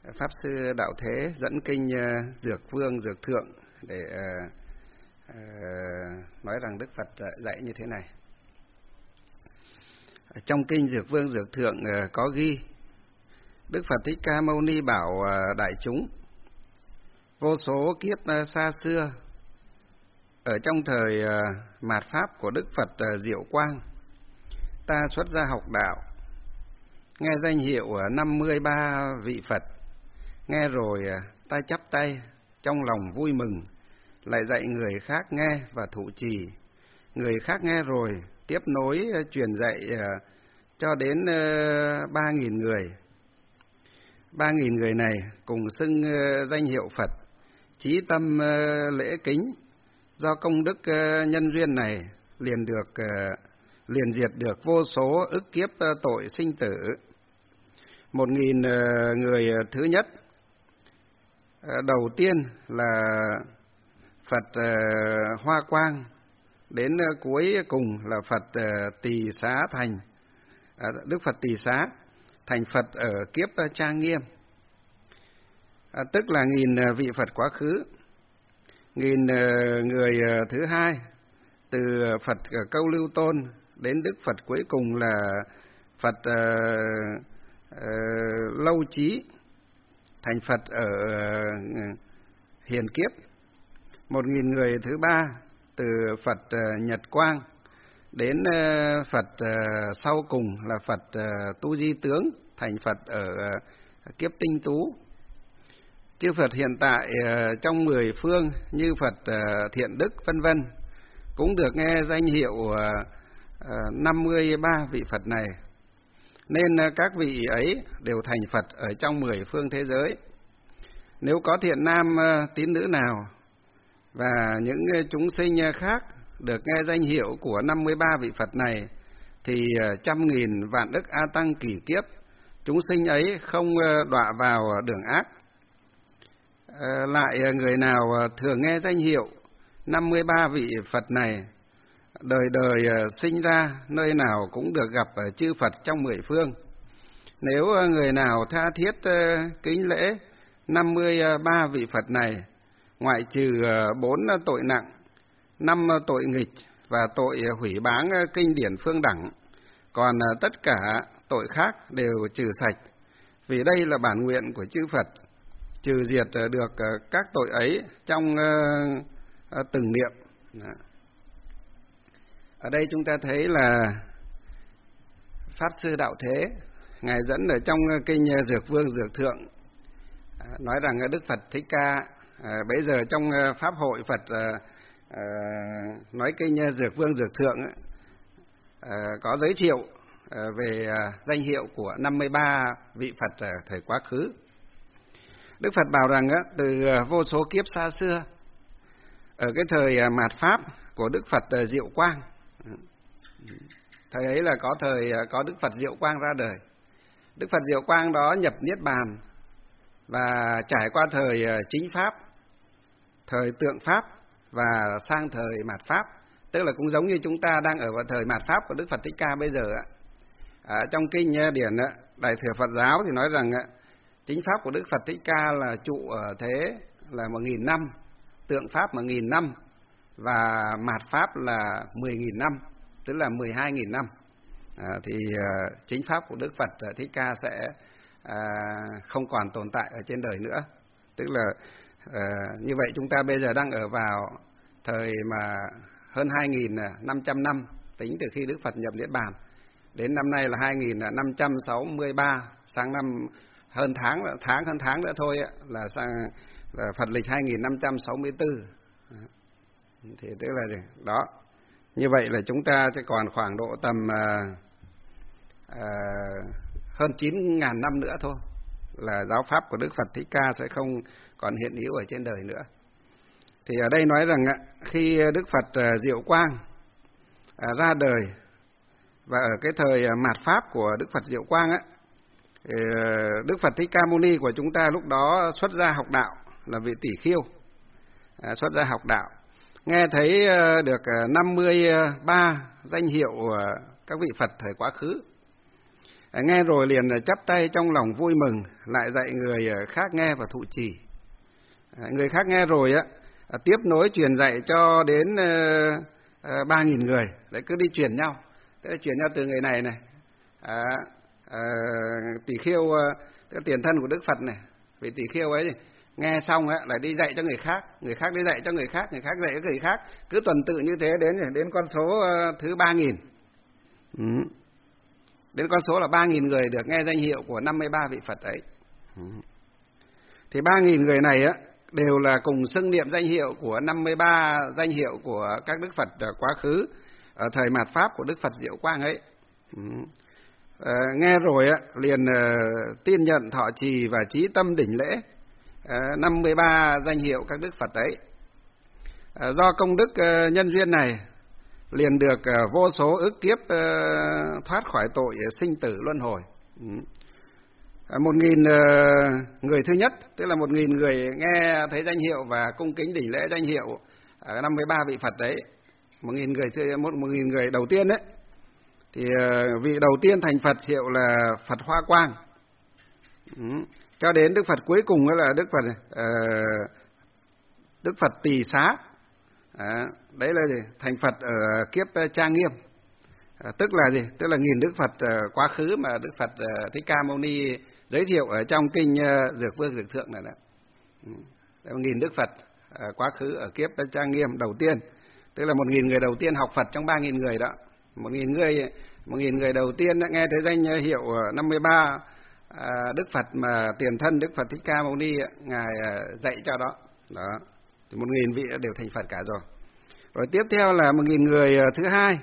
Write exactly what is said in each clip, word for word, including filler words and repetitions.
Pháp Sư Đạo Thế dẫn kinh Dược Vương Dược Thượng để uh, uh, nói rằng Đức Phật dạy như thế này. Trong kinh Dược Vương Dược Thượng uh, có ghi Đức Phật Thích Ca Mâu Ni bảo uh, đại chúng: vô số kiếp uh, xa xưa, ở trong thời uh, mạt Pháp của Đức Phật uh, Diệu Quang, ta xuất gia học đạo, nghe danh hiệu uh, năm mươi ba vị Phật. Nghe rồi ta chắp tay, trong lòng vui mừng, lại dạy người khác nghe và thụ trì. Người khác nghe rồi, tiếp nối truyền dạy cho đến ba nghìn người. Ba nghìn người này cùng xưng danh hiệu Phật, chí tâm lễ kính. Do công đức nhân duyên này, liền được liền diệt được vô số ức kiếp tội sinh tử. Một nghìn người thứ nhất, đầu tiên là Phật uh, Hoa Quang, đến uh, cuối cùng là Phật uh, Tỳ Xá Thành, uh, Đức Phật Tỳ Xá thành Phật ở kiếp uh, Trang Nghiêm, uh, tức là nghìn uh, vị Phật quá khứ. Nghìn uh, người uh, thứ hai, từ Phật uh, Câu Lưu Tôn đến Đức Phật cuối cùng là Phật uh, uh, Lâu Chí, thành Phật ở uh, Hiền Kiếp. Một nghìn người thứ ba, từ Phật uh, Nhật Quang đến uh, Phật uh, sau cùng là Phật uh, Tu Di Tướng, thành Phật ở uh, Kiếp Tinh Tú. Chư Phật hiện tại uh, trong mười phương như Phật uh, Thiện Đức vân vân cũng được nghe danh hiệu uh, uh, năm mươi ba vị Phật này. Nên các vị ấy đều thành Phật ở trong mười phương thế giới. Nếu có thiện nam tín nữ nào và những chúng sinh khác được nghe danh hiệu của năm mươi ba vị Phật này, thì trăm nghìn vạn ức A Tăng kỷ kiếp, chúng sinh ấy không đọa vào đường ác. Lại người nào thường nghe danh hiệu năm mươi ba vị Phật này, đời đời sinh ra nơi nào cũng được gặp chư Phật trong mười phương. Nếu người nào tha thiết kính lễ năm mươi ba vị Phật này, ngoại trừ bốn tội nặng, năm tội nghịch và tội hủy báng kinh điển phương đẳng, còn tất cả tội khác đều trừ sạch. Vì đây là bản nguyện của chư Phật, trừ diệt được các tội ấy trong từng niệm. Ở đây chúng ta thấy là Pháp Sư Đạo Thế, Ngài dẫn ở trong kinh Dược Vương Dược Thượng, nói rằng Đức Phật Thích Ca à, bây giờ trong Pháp hội Phật à, à, nói kinh Dược Vương Dược Thượng à, có giới thiệu à, về à, danh hiệu của năm mươi ba vị Phật à, thời quá khứ. Đức Phật bảo rằng á, từ vô số kiếp xa xưa, ở cái thời à, mạt Pháp của Đức Phật à, Diệu Quang, thời ấy là có thời có Đức Phật Diệu Quang ra đời. Đức Phật Diệu Quang đó nhập Niết Bàn và trải qua thời chính Pháp, thời tượng Pháp và sang thời mạt Pháp, tức là cũng giống như chúng ta đang ở vào thời mạt Pháp của Đức Phật Thích Ca bây giờ. À, trong kinh điển Đại Thừa Phật Giáo thì nói rằng chính Pháp của Đức Phật Thích Ca là trụ ở thế là một nghìn năm, tượng Pháp một nghìn năm và mạt Pháp là mười nghìn năm, tức là mười hai nghìn năm. À, thì uh, chính Pháp của Đức Phật uh, Thích Ca sẽ uh, không còn tồn tại ở trên đời nữa. Tức là uh, như vậy chúng ta bây giờ đang ở vào thời mà hơn hai nghìn năm trăm năm, tính từ khi Đức Phật nhập Niết Bàn. Đến năm nay là hai nghìn năm trăm sáu mươi ba, sang năm hơn tháng, tháng hơn tháng nữa thôi là sang là Phật lịch hai nghìn năm trăm sáu mươi tư. Thì tức là đó. Như vậy là chúng ta sẽ còn khoảng độ tầm à, à, hơn chín nghìn năm nữa thôi là giáo pháp của Đức Phật Thích Ca sẽ không còn hiện hữu ở trên đời nữa. Thì ở đây nói rằng khi Đức Phật Diệu Quang à, ra đời và ở cái thời mạt Pháp của Đức Phật Diệu Quang á, Đức Phật Thích Ca Mâu Ni của chúng ta lúc đó xuất gia học đạo, là vị tỷ khiêu, à, xuất gia học đạo. Nghe thấy được năm mươi ba danh hiệu các vị Phật thời quá khứ. Nghe rồi liền chắp tay trong lòng vui mừng, lại dạy người khác nghe và thụ trì. Người khác nghe rồi á, tiếp nối truyền dạy cho đến ba nghìn người, lại cứ đi truyền nhau, tức là truyền nhau từ người này này, à, à, tỳ kheo, tức là tiền thân của Đức Phật này, vị tỳ kheo ấy nghe xong á, lại đi dạy cho người khác, người khác đi dạy cho người khác, người khác dạy cho người khác, cứ tuần tự như thế đến đến con số thứ ba nghìn. Ừ. Đến con số là ba nghìn người được nghe danh hiệu của năm mươi ba vị Phật ấy. Ừ. Thì ba nghìn người này á đều là cùng xưng niệm danh hiệu của năm mươi ba danh hiệu của các Đức Phật quá khứ ở thời mạt Pháp của Đức Phật Diệu Quang ấy. Ừ. À, nghe rồi á, liền uh, tin nhận thọ trì và chí tâm đỉnh lễ uh, năm mươi ba danh hiệu các Đức Phật ấy. Uh, do công đức uh, nhân duyên này, liền được uh, vô số ức kiếp uh, thoát khỏi tội uh, sinh tử luân hồi. Ừ. Uh, một nghìn uh, người thứ nhất, tức là một nghìn người nghe thấy danh hiệu và cung kính đỉnh lễ danh hiệu uh, năm mươi ba vị Phật đấy. Một nghìn người thứ một, một nghìn người đầu tiên đấy. Thì uh, vị đầu tiên thành Phật hiệu là Phật Hoa Quang. Ừ. Cho đến Đức Phật cuối cùng là Đức Phật uh, Đức Phật Tỳ Xá. À, đấy là gì? Thành Phật ở kiếp Trang Nghiêm. À, tức là gì? Tức là nghìn Đức Phật uh, quá khứ mà Đức Phật uh, Thích Ca Mâu Ni giới thiệu ở trong kinh uh, Dược Vương Dược Thượng này đó. Ừ. Nghìn Đức Phật uh, quá khứ ở kiếp Trang Nghiêm đầu tiên, tức là một nghìn người đầu tiên học Phật trong ba nghìn người đó. Một nghìn người, một nghìn người đầu tiên đã nghe thấy danh hiệu năm mươi ba à, Đức Phật mà tiền thân Đức Phật Thích Ca Mâu Ni ngài dạy cho đó. Đó, thì một nghìn vị đều thành Phật cả rồi. Rồi tiếp theo là một nghìn người thứ hai,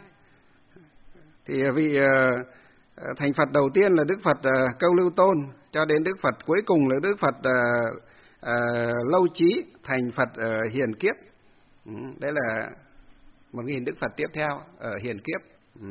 thì vị uh, thành Phật đầu tiên là Đức Phật uh, Câu Lưu Tôn, cho đến Đức Phật cuối cùng là Đức Phật uh, uh, Lâu Chí thành Phật uh, Hiền Kiếp. Ừ, đấy là một nghìn Đức Phật tiếp theo ở Hiền Kiếp. Ừ.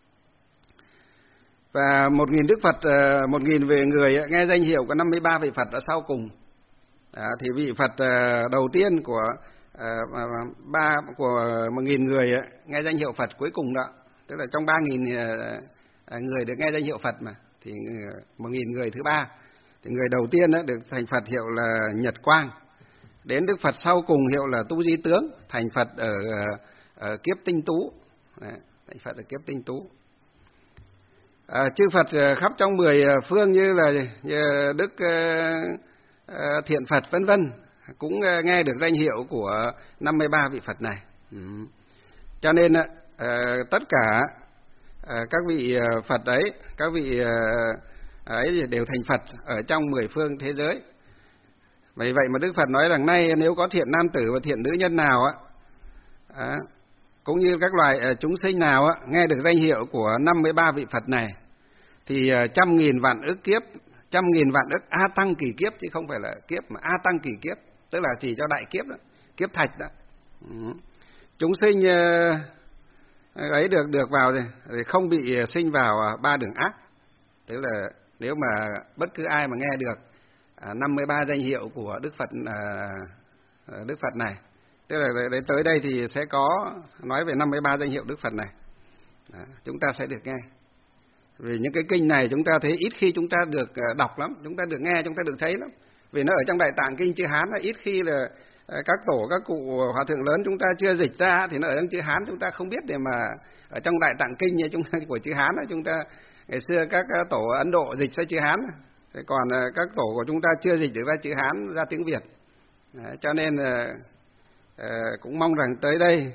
Và một nghìn Đức Phật, uh, một nghìn về người uh, nghe danh hiệu của năm mươi ba vị Phật ở sau cùng. À, thì vị Phật uh, đầu tiên của uh, ba của một nghìn người uh, nghe danh hiệu Phật cuối cùng đó, tức là trong ba nghìn uh, người được nghe danh hiệu Phật mà, thì uh, một nghìn người thứ ba, thì người đầu tiên uh, được thành Phật hiệu là Nhật Quang. Đến Đức Phật sau cùng hiệu là Tu Di Tướng, thành Phật ở, uh, ở kiếp Tinh Tú. Đấy, thành Phật ở kiếp Tinh Tú. À, chư Phật uh, khắp trong mười phương như là như Đức uh, uh, Thiện Phật vân vân cũng uh, nghe được danh hiệu của năm mươi ba vị Phật này. Ừ. Cho nên uh, tất cả uh, các vị uh, Phật ấy, các vị uh, ấy đều thành Phật ở trong mười phương thế giới. Vì vậy mà Đức Phật nói rằng nay nếu có thiện nam tử và thiện nữ nhân nào á, à, cũng như các loài uh, chúng sinh nào á, nghe được danh hiệu của năm mươi ba vị Phật này, thì uh, trăm nghìn vạn ức kiếp, trăm nghìn vạn ức a tăng kỳ kiếp, chứ không phải là kiếp mà a tăng kỳ kiếp, tức là chỉ cho đại kiếp đó, kiếp thạch đó. Ừ. Chúng sinh uh, ấy được được vào thì không bị sinh vào ba đường ác. Tức là nếu mà bất cứ ai mà nghe được uh, năm mươi ba danh hiệu của Đức Phật uh, Đức Phật này, tức là để tới đây thì sẽ có nói về năm mươi ba danh hiệu Đức Phật này. Đó, chúng ta sẽ được nghe. Vì những cái kinh này chúng ta thấy ít khi chúng ta được đọc lắm, chúng ta được nghe, chúng ta được thấy lắm. Vì nó ở trong Đại Tạng Kinh chữ Hán, ít khi là các tổ, các cụ hòa thượng lớn chúng ta chưa dịch ra, thì nó ở trong chữ Hán chúng ta không biết. Để mà ở trong Đại Tạng Kinh như chúng ta, của chữ Hán, chúng ta ngày xưa các tổ Ấn Độ dịch sang chữ Hán, còn các tổ của chúng ta chưa dịch được ra chữ Hán, ra tiếng Việt. Đấy, cho nên cũng mong rằng tới đây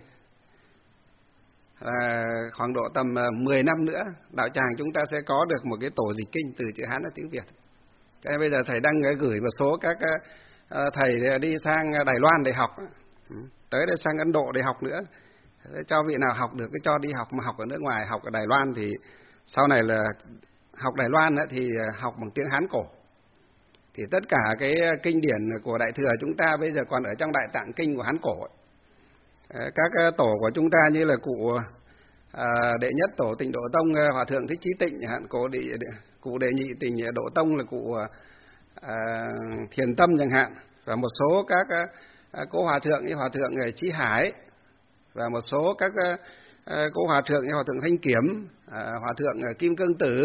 À, khoảng độ tầm mười năm nữa, đạo tràng chúng ta sẽ có được một cái tổ dịch kinh từ chữ Hán ra tiếng Việt. Cái bây giờ thầy đang gửi một số các uh, thầy đi sang Đài Loan để học, tới đây sang Ấn Độ để học nữa. Cho vị nào học được cái cho đi học, mà học ở nước ngoài, học ở Đài Loan thì sau này là học Đài Loan thì học bằng tiếng Hán cổ. Thì tất cả cái kinh điển của Đại Thừa chúng ta bây giờ còn ở trong Đại Tạng Kinh của Hán cổ. Các tổ của chúng ta như là cụ à, đệ nhất tổ Tịnh Độ Tông Hòa thượng Thích Chí Tịnh, hạn cụ đệ cụ đệ nhị Tịnh Độ Tông là cụ à, Thiền Tâm chẳng hạn, và một số các à, cố hòa thượng như hòa thượng Chí Hải, và một số các à, cố hòa thượng như hòa thượng Thanh Kiểm, à, hòa thượng Kim Cương Tử,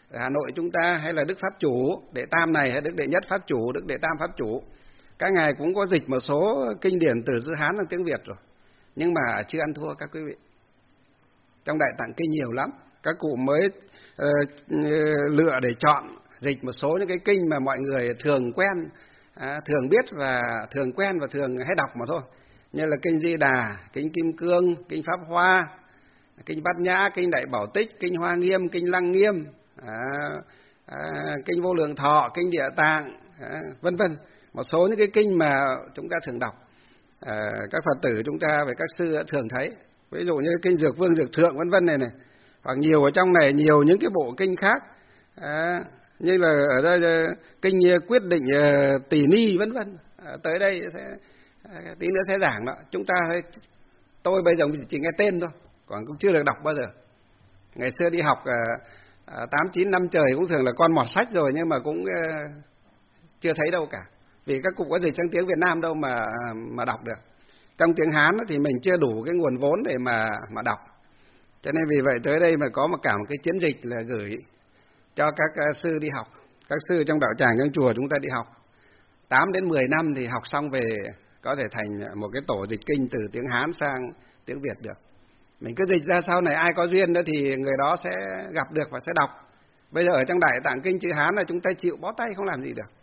ở Hà Nội chúng ta, hay là Đức Pháp Chủ, Đệ Tam này, hay Đức Đệ Nhất Pháp Chủ, Đức Đệ Tam Pháp Chủ, các ngài cũng có dịch một số kinh điển từ chữ Hán sang tiếng Việt rồi, nhưng mà chưa ăn thua các quý vị. Trong Đại Tạng Kinh nhiều lắm, các cụ mới uh, lựa để chọn dịch một số những cái kinh mà mọi người thường quen, à, thường biết và thường quen và thường hay đọc mà thôi, như là kinh Di Đà, kinh Kim Cương, kinh Pháp Hoa, kinh Bát Nhã, kinh Đại Bảo Tích, kinh Hoa Nghiêm, kinh Lăng Nghiêm, à, à, kinh Vô Lượng Thọ, kinh Địa Tạng, à, vân vân. Một số những cái kinh mà chúng ta thường đọc, à, các Phật tử chúng ta và các sư đã thường thấy, ví dụ như kinh Dược Vương, Dược Thượng vân vân này này, hoặc nhiều ở trong này nhiều những cái bộ kinh khác, à, như là ở đây kinh Quyết Định uh, Tỳ Ni vân vân. À, tới đây sẽ, uh, tí nữa sẽ giảng đó. Chúng ta tôi bây giờ chỉ nghe tên thôi, còn cũng chưa được đọc bao giờ. Ngày xưa đi học tám chín năm trời cũng thường là con mọt sách rồi, nhưng mà cũng uh, chưa thấy đâu cả, vì các cụ có dịch sang tiếng Việt Nam đâu mà mà đọc được. Trong tiếng Hán thì mình chưa đủ cái nguồn vốn để mà mà đọc, cho nên vì vậy tới đây mà có một cả một cái chiến dịch là gửi cho các uh, sư đi học, các sư trong đạo tràng trong chùa chúng ta đi học tám đến mười năm thì học xong về có thể thành một cái tổ dịch kinh từ tiếng Hán sang tiếng Việt được. Mình cứ dịch ra, sau này ai có duyên đó thì người đó sẽ gặp được và sẽ đọc. Bây giờ ở trong Đại Tạng Kinh chữ Hán là chúng ta chịu bó tay không làm gì được.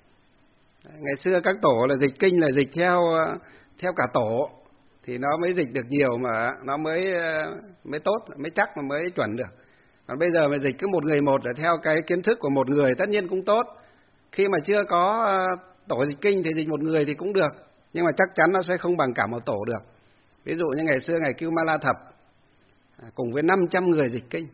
Ngày xưa các tổ là dịch kinh là dịch theo theo cả tổ thì nó mới dịch được nhiều, mà nó mới mới tốt, mới chắc mà mới chuẩn được. Còn bây giờ mà dịch cứ một người một để theo cái kiến thức của một người tất nhiên cũng tốt. Khi mà chưa có tổ dịch kinh thì dịch một người thì cũng được, nhưng mà chắc chắn nó sẽ không bằng cả một tổ được. Ví dụ như ngày xưa ngài Cưu Ma La Thập cùng với năm trăm người dịch kinh,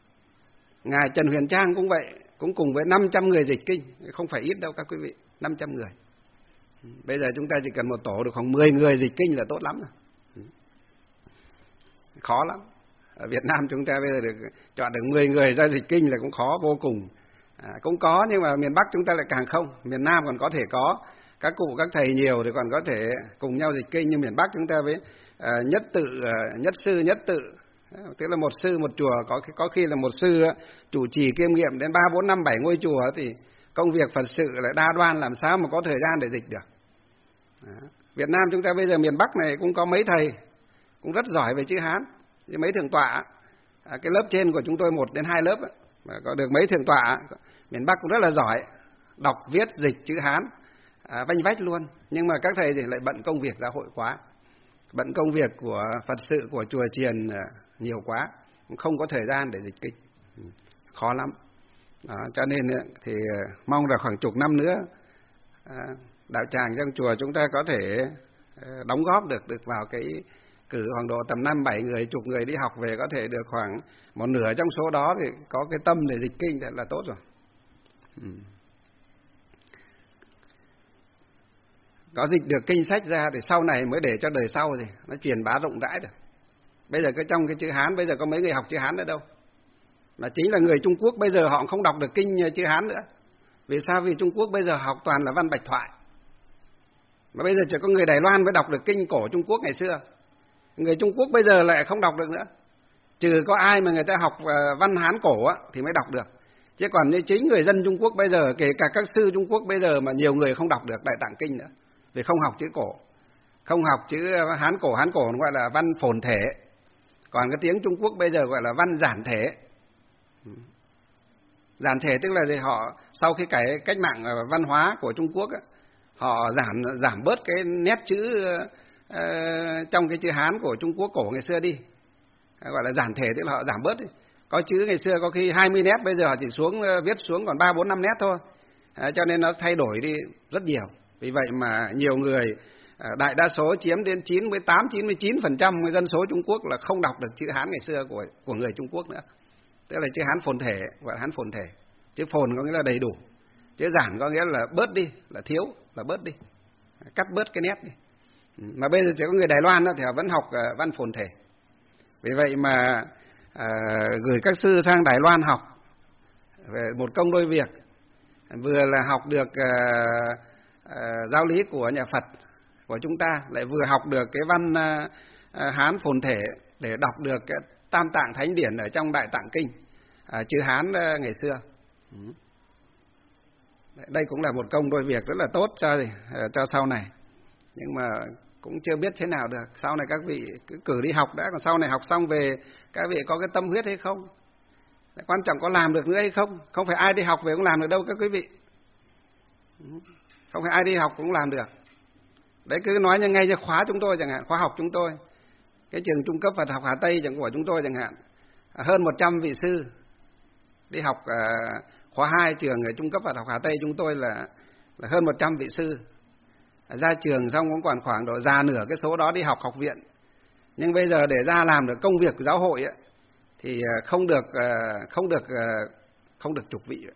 ngài Trần Huyền Trang cũng vậy, cũng cùng với năm trăm người dịch kinh, không phải ít đâu các quý vị, năm trăm người. Bây giờ chúng ta chỉ cần một tổ được khoảng mười người dịch kinh là tốt lắm rồi. Khó lắm. Ở Việt Nam chúng ta bây giờ được chọn được mười người ra dịch kinh là cũng khó vô cùng. À, cũng có, nhưng mà miền Bắc chúng ta lại càng không. Miền Nam còn có thể có, các cụ các thầy nhiều thì còn có thể cùng nhau dịch kinh, nhưng miền Bắc chúng ta với à, nhất tự, à, nhất sư nhất tự, à, tức là một sư một chùa, có có khi là một sư chủ trì kiêm nghiệm đến ba bốn năm bảy ngôi chùa thì công việc Phật sự lại đa đoan, làm sao mà có thời gian để dịch được. À, Việt Nam chúng ta bây giờ miền Bắc này cũng có mấy thầy cũng rất giỏi về chữ Hán, như mấy thượng tọa, à, cái lớp trên của chúng tôi một đến hai lớp ấy, mà có được mấy thượng tọa miền Bắc cũng rất là giỏi, đọc viết dịch chữ Hán à, vanh vách luôn. Nhưng mà các thầy thì lại bận công việc giáo hội quá, bận công việc của Phật sự của chùa chiền nhiều quá, không có thời gian để dịch kinh, khó lắm. Đó, cho nên thì mong là khoảng chục năm nữa à, đạo tràng trong chùa chúng ta có thể đóng góp được được vào cái cử khoảng độ tầm năm bảy người, chục người đi học về, có thể được khoảng một nửa trong số đó thì có cái tâm để dịch kinh là tốt rồi. Ừ. Có dịch được kinh sách ra thì sau này mới để cho đời sau thì nó truyền bá rộng rãi được. Bây giờ cái trong cái chữ Hán bây giờ có mấy người học chữ Hán nữa đâu, mà chính là người Trung Quốc bây giờ họ không đọc được kinh chữ Hán nữa. Vì sao? Vì Trung Quốc bây giờ học toàn là văn bạch thoại, mà bây giờ chỉ có người Đài Loan mới đọc được kinh cổ Trung Quốc ngày xưa. Người Trung Quốc bây giờ lại không đọc được nữa, trừ có ai mà người ta học văn Hán cổ á, thì mới đọc được. Chứ còn như chính người dân Trung Quốc bây giờ, kể cả các sư Trung Quốc bây giờ mà nhiều người không đọc được Đại Tạng Kinh nữa, vì không học chữ cổ, không học chữ Hán cổ. Hán cổ gọi là văn phồn thể, còn cái tiếng Trung Quốc bây giờ gọi là văn giản thể. Giản thể tức là gì? Họ sau khi cái cách mạng văn hóa của Trung Quốc á, họ giảm giảm bớt cái nét chữ uh, trong cái chữ Hán của Trung Quốc cổ ngày xưa đi, gọi là giản thể, tức là họ giảm bớt đi. Có chữ ngày xưa có khi hai mươi nét, bây giờ họ chỉ xuống viết xuống còn ba bốn năm nét thôi, à, cho nên nó thay đổi đi rất nhiều. Vì vậy mà nhiều người, đại đa số chiếm đến chín mươi tám chín mươi chín phần trăm dân số Trung Quốc là không đọc được chữ Hán ngày xưa của của người Trung Quốc nữa. Tức là chữ Hán phồn thể, gọi là Hán phồn thể. Chữ phồn có nghĩa là đầy đủ, chữ giản có nghĩa là bớt đi, là thiếu, là bớt đi, cắt bớt cái nét đi. Mà bây giờ chỉ có người Đài Loan đó thì họ vẫn học văn phồn thể. Vì vậy mà à, gửi các sư sang Đài Loan học về một công đôi việc, vừa là học được à, à, giáo lý của nhà Phật của chúng ta, lại vừa học được cái văn à, à, Hán phồn thể để đọc được cái Tam Tạng Thánh Điển ở trong Đại Tạng Kinh. à, chữ Hán ngày xưa. Đây cũng là một công đôi việc rất là tốt cho cho sau này, nhưng mà cũng chưa biết thế nào được. Sau này các vị cứ cử đi học đã, còn sau này học xong về các vị có cái tâm huyết hay không, quan trọng có làm được nữa hay không. Không phải ai đi học về cũng làm được đâu các quý vị, không phải ai đi học cũng làm được. Đấy, cứ nói như ngay như khóa chúng tôi chẳng hạn, khóa học chúng tôi, cái trường trung cấp Phật học Hà Tây chẳng của chúng tôi chẳng hạn, hơn một trăm vị sư đi học uh, khóa hai trường ở trung cấp Phật học Hà Tây chúng tôi là, là hơn một trăm vị sư. Ra trường xong cũng còn khoảng độ già nửa cái số đó đi học học viện. Nhưng bây giờ để ra làm được công việc của giáo hội ấy, thì không được không được không được chục vị.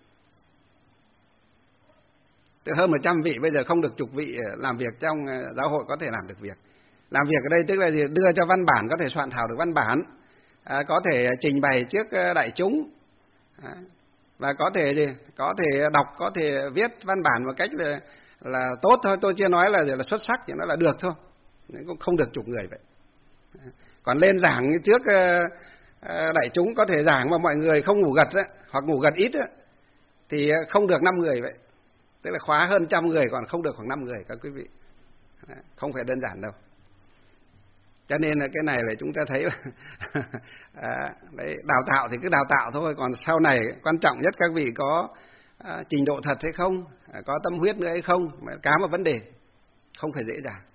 Từ hơn một trăm vị bây giờ không được chục vị làm việc trong giáo hội có thể làm được việc. Làm việc ở đây tức là gì? Đưa cho văn bản, có thể soạn thảo được văn bản, à, có thể trình bày trước đại chúng, à, và có thể gì? Có thể đọc, có thể viết văn bản một cách là là tốt thôi. Tôi chưa nói là là xuất sắc, chỉ nói là được thôi. Cũng không được chục người vậy. Còn lên giảng trước đại chúng có thể giảng mà mọi người không ngủ gật ấy, hoặc ngủ gật ít ấy, thì không được năm người vậy. Tức là khóa hơn trăm người còn không được khoảng năm người các quý vị. Không phải đơn giản đâu. Cho nên là cái này là chúng ta thấy à, đấy, đào tạo thì cứ đào tạo thôi, còn sau này quan trọng nhất các vị có à, trình độ thật hay không, à, có tâm huyết nữa hay không, cả một vấn đề không phải dễ dàng.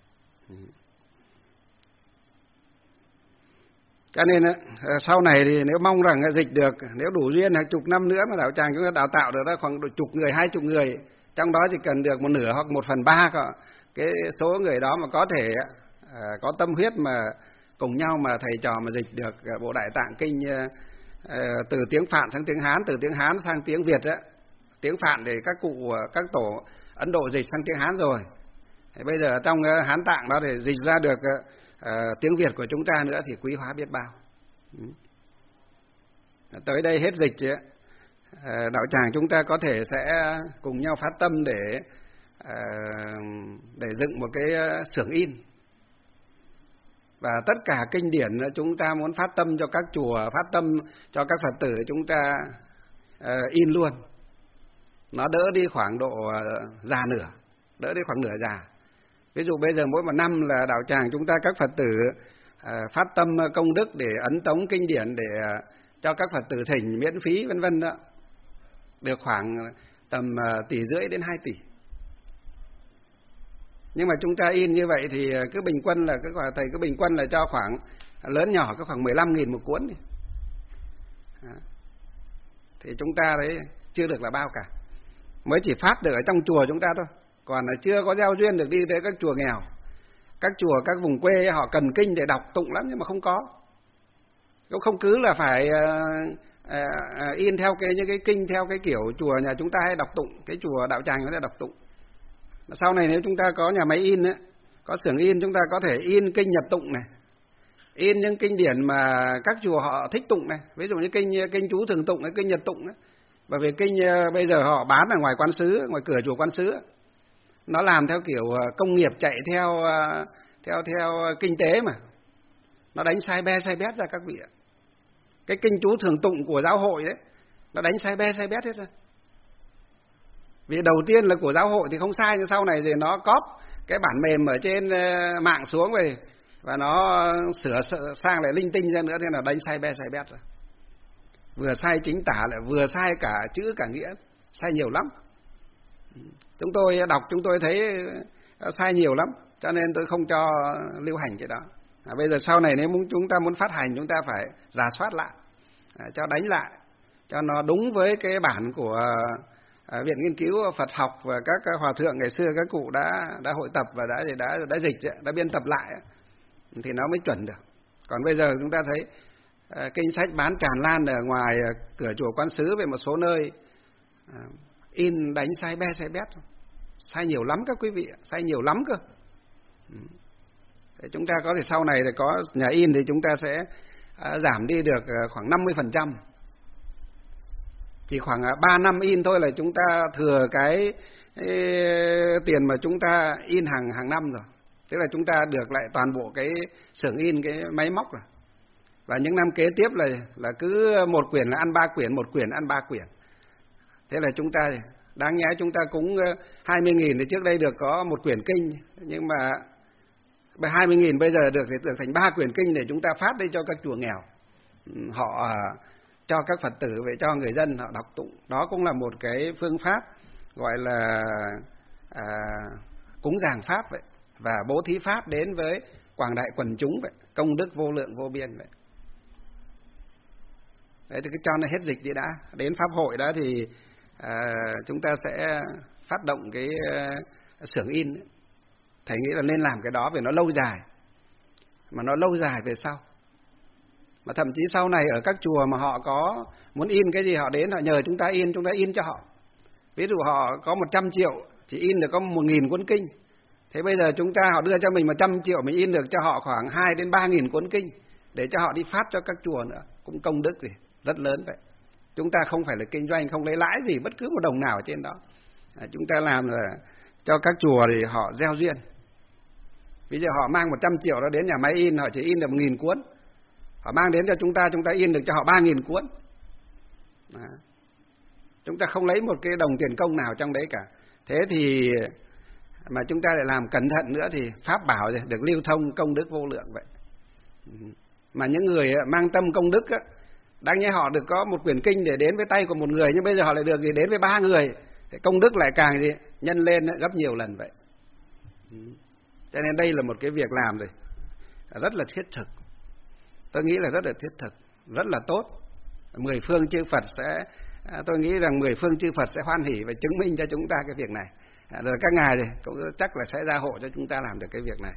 Cho nên à, sau này thì nếu mong rằng dịch được, nếu đủ duyên hàng chục năm nữa mà đạo tràng chúng ta đào tạo được ra khoảng chục người, hai chục người, trong đó chỉ cần được một nửa hoặc một phần ba cả cái số người đó mà có thể à, có tâm huyết mà cùng nhau mà thầy trò mà dịch được bộ Đại Tạng Kinh à, từ tiếng Phạn sang tiếng Hán, từ tiếng Hán sang tiếng Việt á. Tiếng Phạn thì các cụ các tổ Ấn Độ dịch sang tiếng Hán rồi. Thì bây giờ trong Hán Tạng đó để dịch ra được à, tiếng Việt của chúng ta nữa thì quý hóa biết bao. Tới đây hết dịch chứ, à, đạo tràng chúng ta có thể sẽ cùng nhau phát tâm để à, để dựng một cái xưởng in. Và tất cả kinh điển chúng ta muốn phát tâm cho các chùa, phát tâm cho các Phật tử chúng ta uh, in luôn. Nó đỡ đi khoảng độ uh, già nửa, đỡ đi khoảng nửa già. Ví dụ bây giờ mỗi một năm là đạo tràng chúng ta các Phật tử uh, phát tâm công đức để ấn tống kinh điển để uh, cho các Phật tử thỉnh miễn phí vân vân đó, được khoảng tầm uh, tỷ rưỡi đến hai tỷ. Nhưng mà chúng ta in như vậy thì cứ bình quân là cái thầy cứ bình quân là cho khoảng lớn nhỏ có khoảng mười lăm nghìn một cuốn. Thì chúng ta đấy chưa được là bao cả. Mới chỉ phát được ở trong chùa chúng ta thôi. Còn là chưa có gieo duyên được đi tới các chùa nghèo. Các chùa các vùng quê họ cần kinh để đọc tụng lắm nhưng mà không có. Cũng không cứ là phải uh, uh, in theo cái những cái kinh theo cái kiểu chùa nhà chúng ta hay đọc tụng, cái chùa đạo tràng chúng ta đọc tụng. Sau này nếu chúng ta có nhà máy in ấy, có xưởng in, chúng ta có thể in kinh nhập tụng này, in những kinh điển mà các chùa họ thích tụng này, ví dụ như kinh kinh chú thường tụng, cái kinh nhật tụng đấy. Bởi vì kinh bây giờ họ bán ở ngoài quán sứ, ngoài cửa chùa quán sứ, nó làm theo kiểu công nghiệp chạy theo theo theo kinh tế mà, nó đánh sai be sai bét ra các vị ạ. Cái kinh chú thường tụng của giáo hội đấy, nó đánh sai be sai bét hết rồi. Vì đầu tiên là của giáo hội thì không sai, nhưng sau này thì nó cóp cái bản mềm ở trên mạng xuống về và nó sửa sang lại linh tinh ra nữa, thế là đánh sai be sai bét rồi. Vừa sai chính tả lại vừa sai cả chữ cả nghĩa, sai nhiều lắm. Chúng tôi đọc chúng tôi thấy sai nhiều lắm, cho nên tôi không cho lưu hành cái đó. À, bây giờ sau này nếu muốn chúng ta muốn phát hành chúng ta phải rà soát lại, à, cho đánh lại cho nó đúng với cái bản của À, Viện Nghiên cứu Phật học và các hòa thượng ngày xưa các cụ đã đã hội tập và đã đã đã dịch đã biên tập lại thì nó mới chuẩn được. Còn bây giờ chúng ta thấy à, kinh sách bán tràn lan ở ngoài cửa chùa quán sứ về một số nơi, à, in đánh sai be sai bét, sai nhiều lắm các quý vị, sai nhiều lắm cơ. Để chúng ta có thể sau này thì có nhà in thì chúng ta sẽ à, giảm đi được khoảng năm mươi phần trăm. Chỉ khoảng ba năm in thôi là chúng ta thừa cái, cái tiền mà chúng ta in hàng hàng năm rồi. Tức là chúng ta được lại toàn bộ cái xưởng in, cái máy móc rồi. và những năm kế tiếp là là cứ một quyển là ăn ba quyển, một quyển ăn ba quyển. Thế là chúng ta đáng nhẽ chúng ta cúng hai mươi nghìn thì trước đây được có một quyển kinh, nhưng mà hai mươi nghìn bây giờ được thì được thành ba quyển kinh để chúng ta phát đi cho các chùa nghèo. Họ cho các Phật tử, về cho người dân họ đọc tụng. Đó cũng là một cái phương pháp gọi là à, cúng dường pháp vậy, và bố thí pháp đến với quảng đại quần chúng vậy, công đức vô lượng vô biên vậy. Đấy thì cứ cho nó hết dịch đi đã, đến pháp hội đó thì à, chúng ta sẽ phát động cái uh, xưởng in ấy. Thầy nghĩ là nên làm cái đó vì nó lâu dài, mà nó lâu dài về sau. Mà thậm chí sau này ở các chùa mà họ có muốn in cái gì họ đến họ nhờ chúng ta in, chúng ta in cho họ. Ví dụ họ có một trăm triệu thì in được có một nghìn cuốn kinh. Thế bây giờ chúng ta họ đưa cho mình một trăm triệu, mình in được cho họ khoảng hai đến ba nghìn cuốn kinh để cho họ đi phát cho các chùa nữa, cũng công đức gì rất lớn vậy. Chúng ta không phải là kinh doanh, không lấy lãi gì bất cứ một đồng nào ở trên đó. À, chúng ta làm là cho các chùa thì họ gieo duyên. Ví dụ họ mang một trăm triệu đó đến nhà máy in, họ chỉ in được một nghìn cuốn. Họ mang đến cho chúng ta, chúng ta in được cho họ ba nghìn cuốn. À, chúng ta không lấy một cái đồng tiền công nào trong đấy cả. Thế thì mà chúng ta lại làm cẩn thận nữa thì pháp bảo được lưu thông công đức vô lượng vậy. Mà những người mang tâm công đức á, đáng nhẽ họ được có một quyển kinh để đến với tay của một người, nhưng bây giờ họ lại được gì đến với ba người, thì công đức lại càng gì nhân lên gấp nhiều lần vậy. Cho nên đây là một cái việc làm rồi rất là thiết thực. Tôi nghĩ là rất là thiết thực, rất là tốt. Mười phương chư Phật sẽ, tôi nghĩ rằng mười phương chư Phật sẽ hoan hỉ và chứng minh cho chúng ta cái việc này. Rồi các ngài thì cũng chắc là sẽ gia hộ cho chúng ta làm được cái việc này.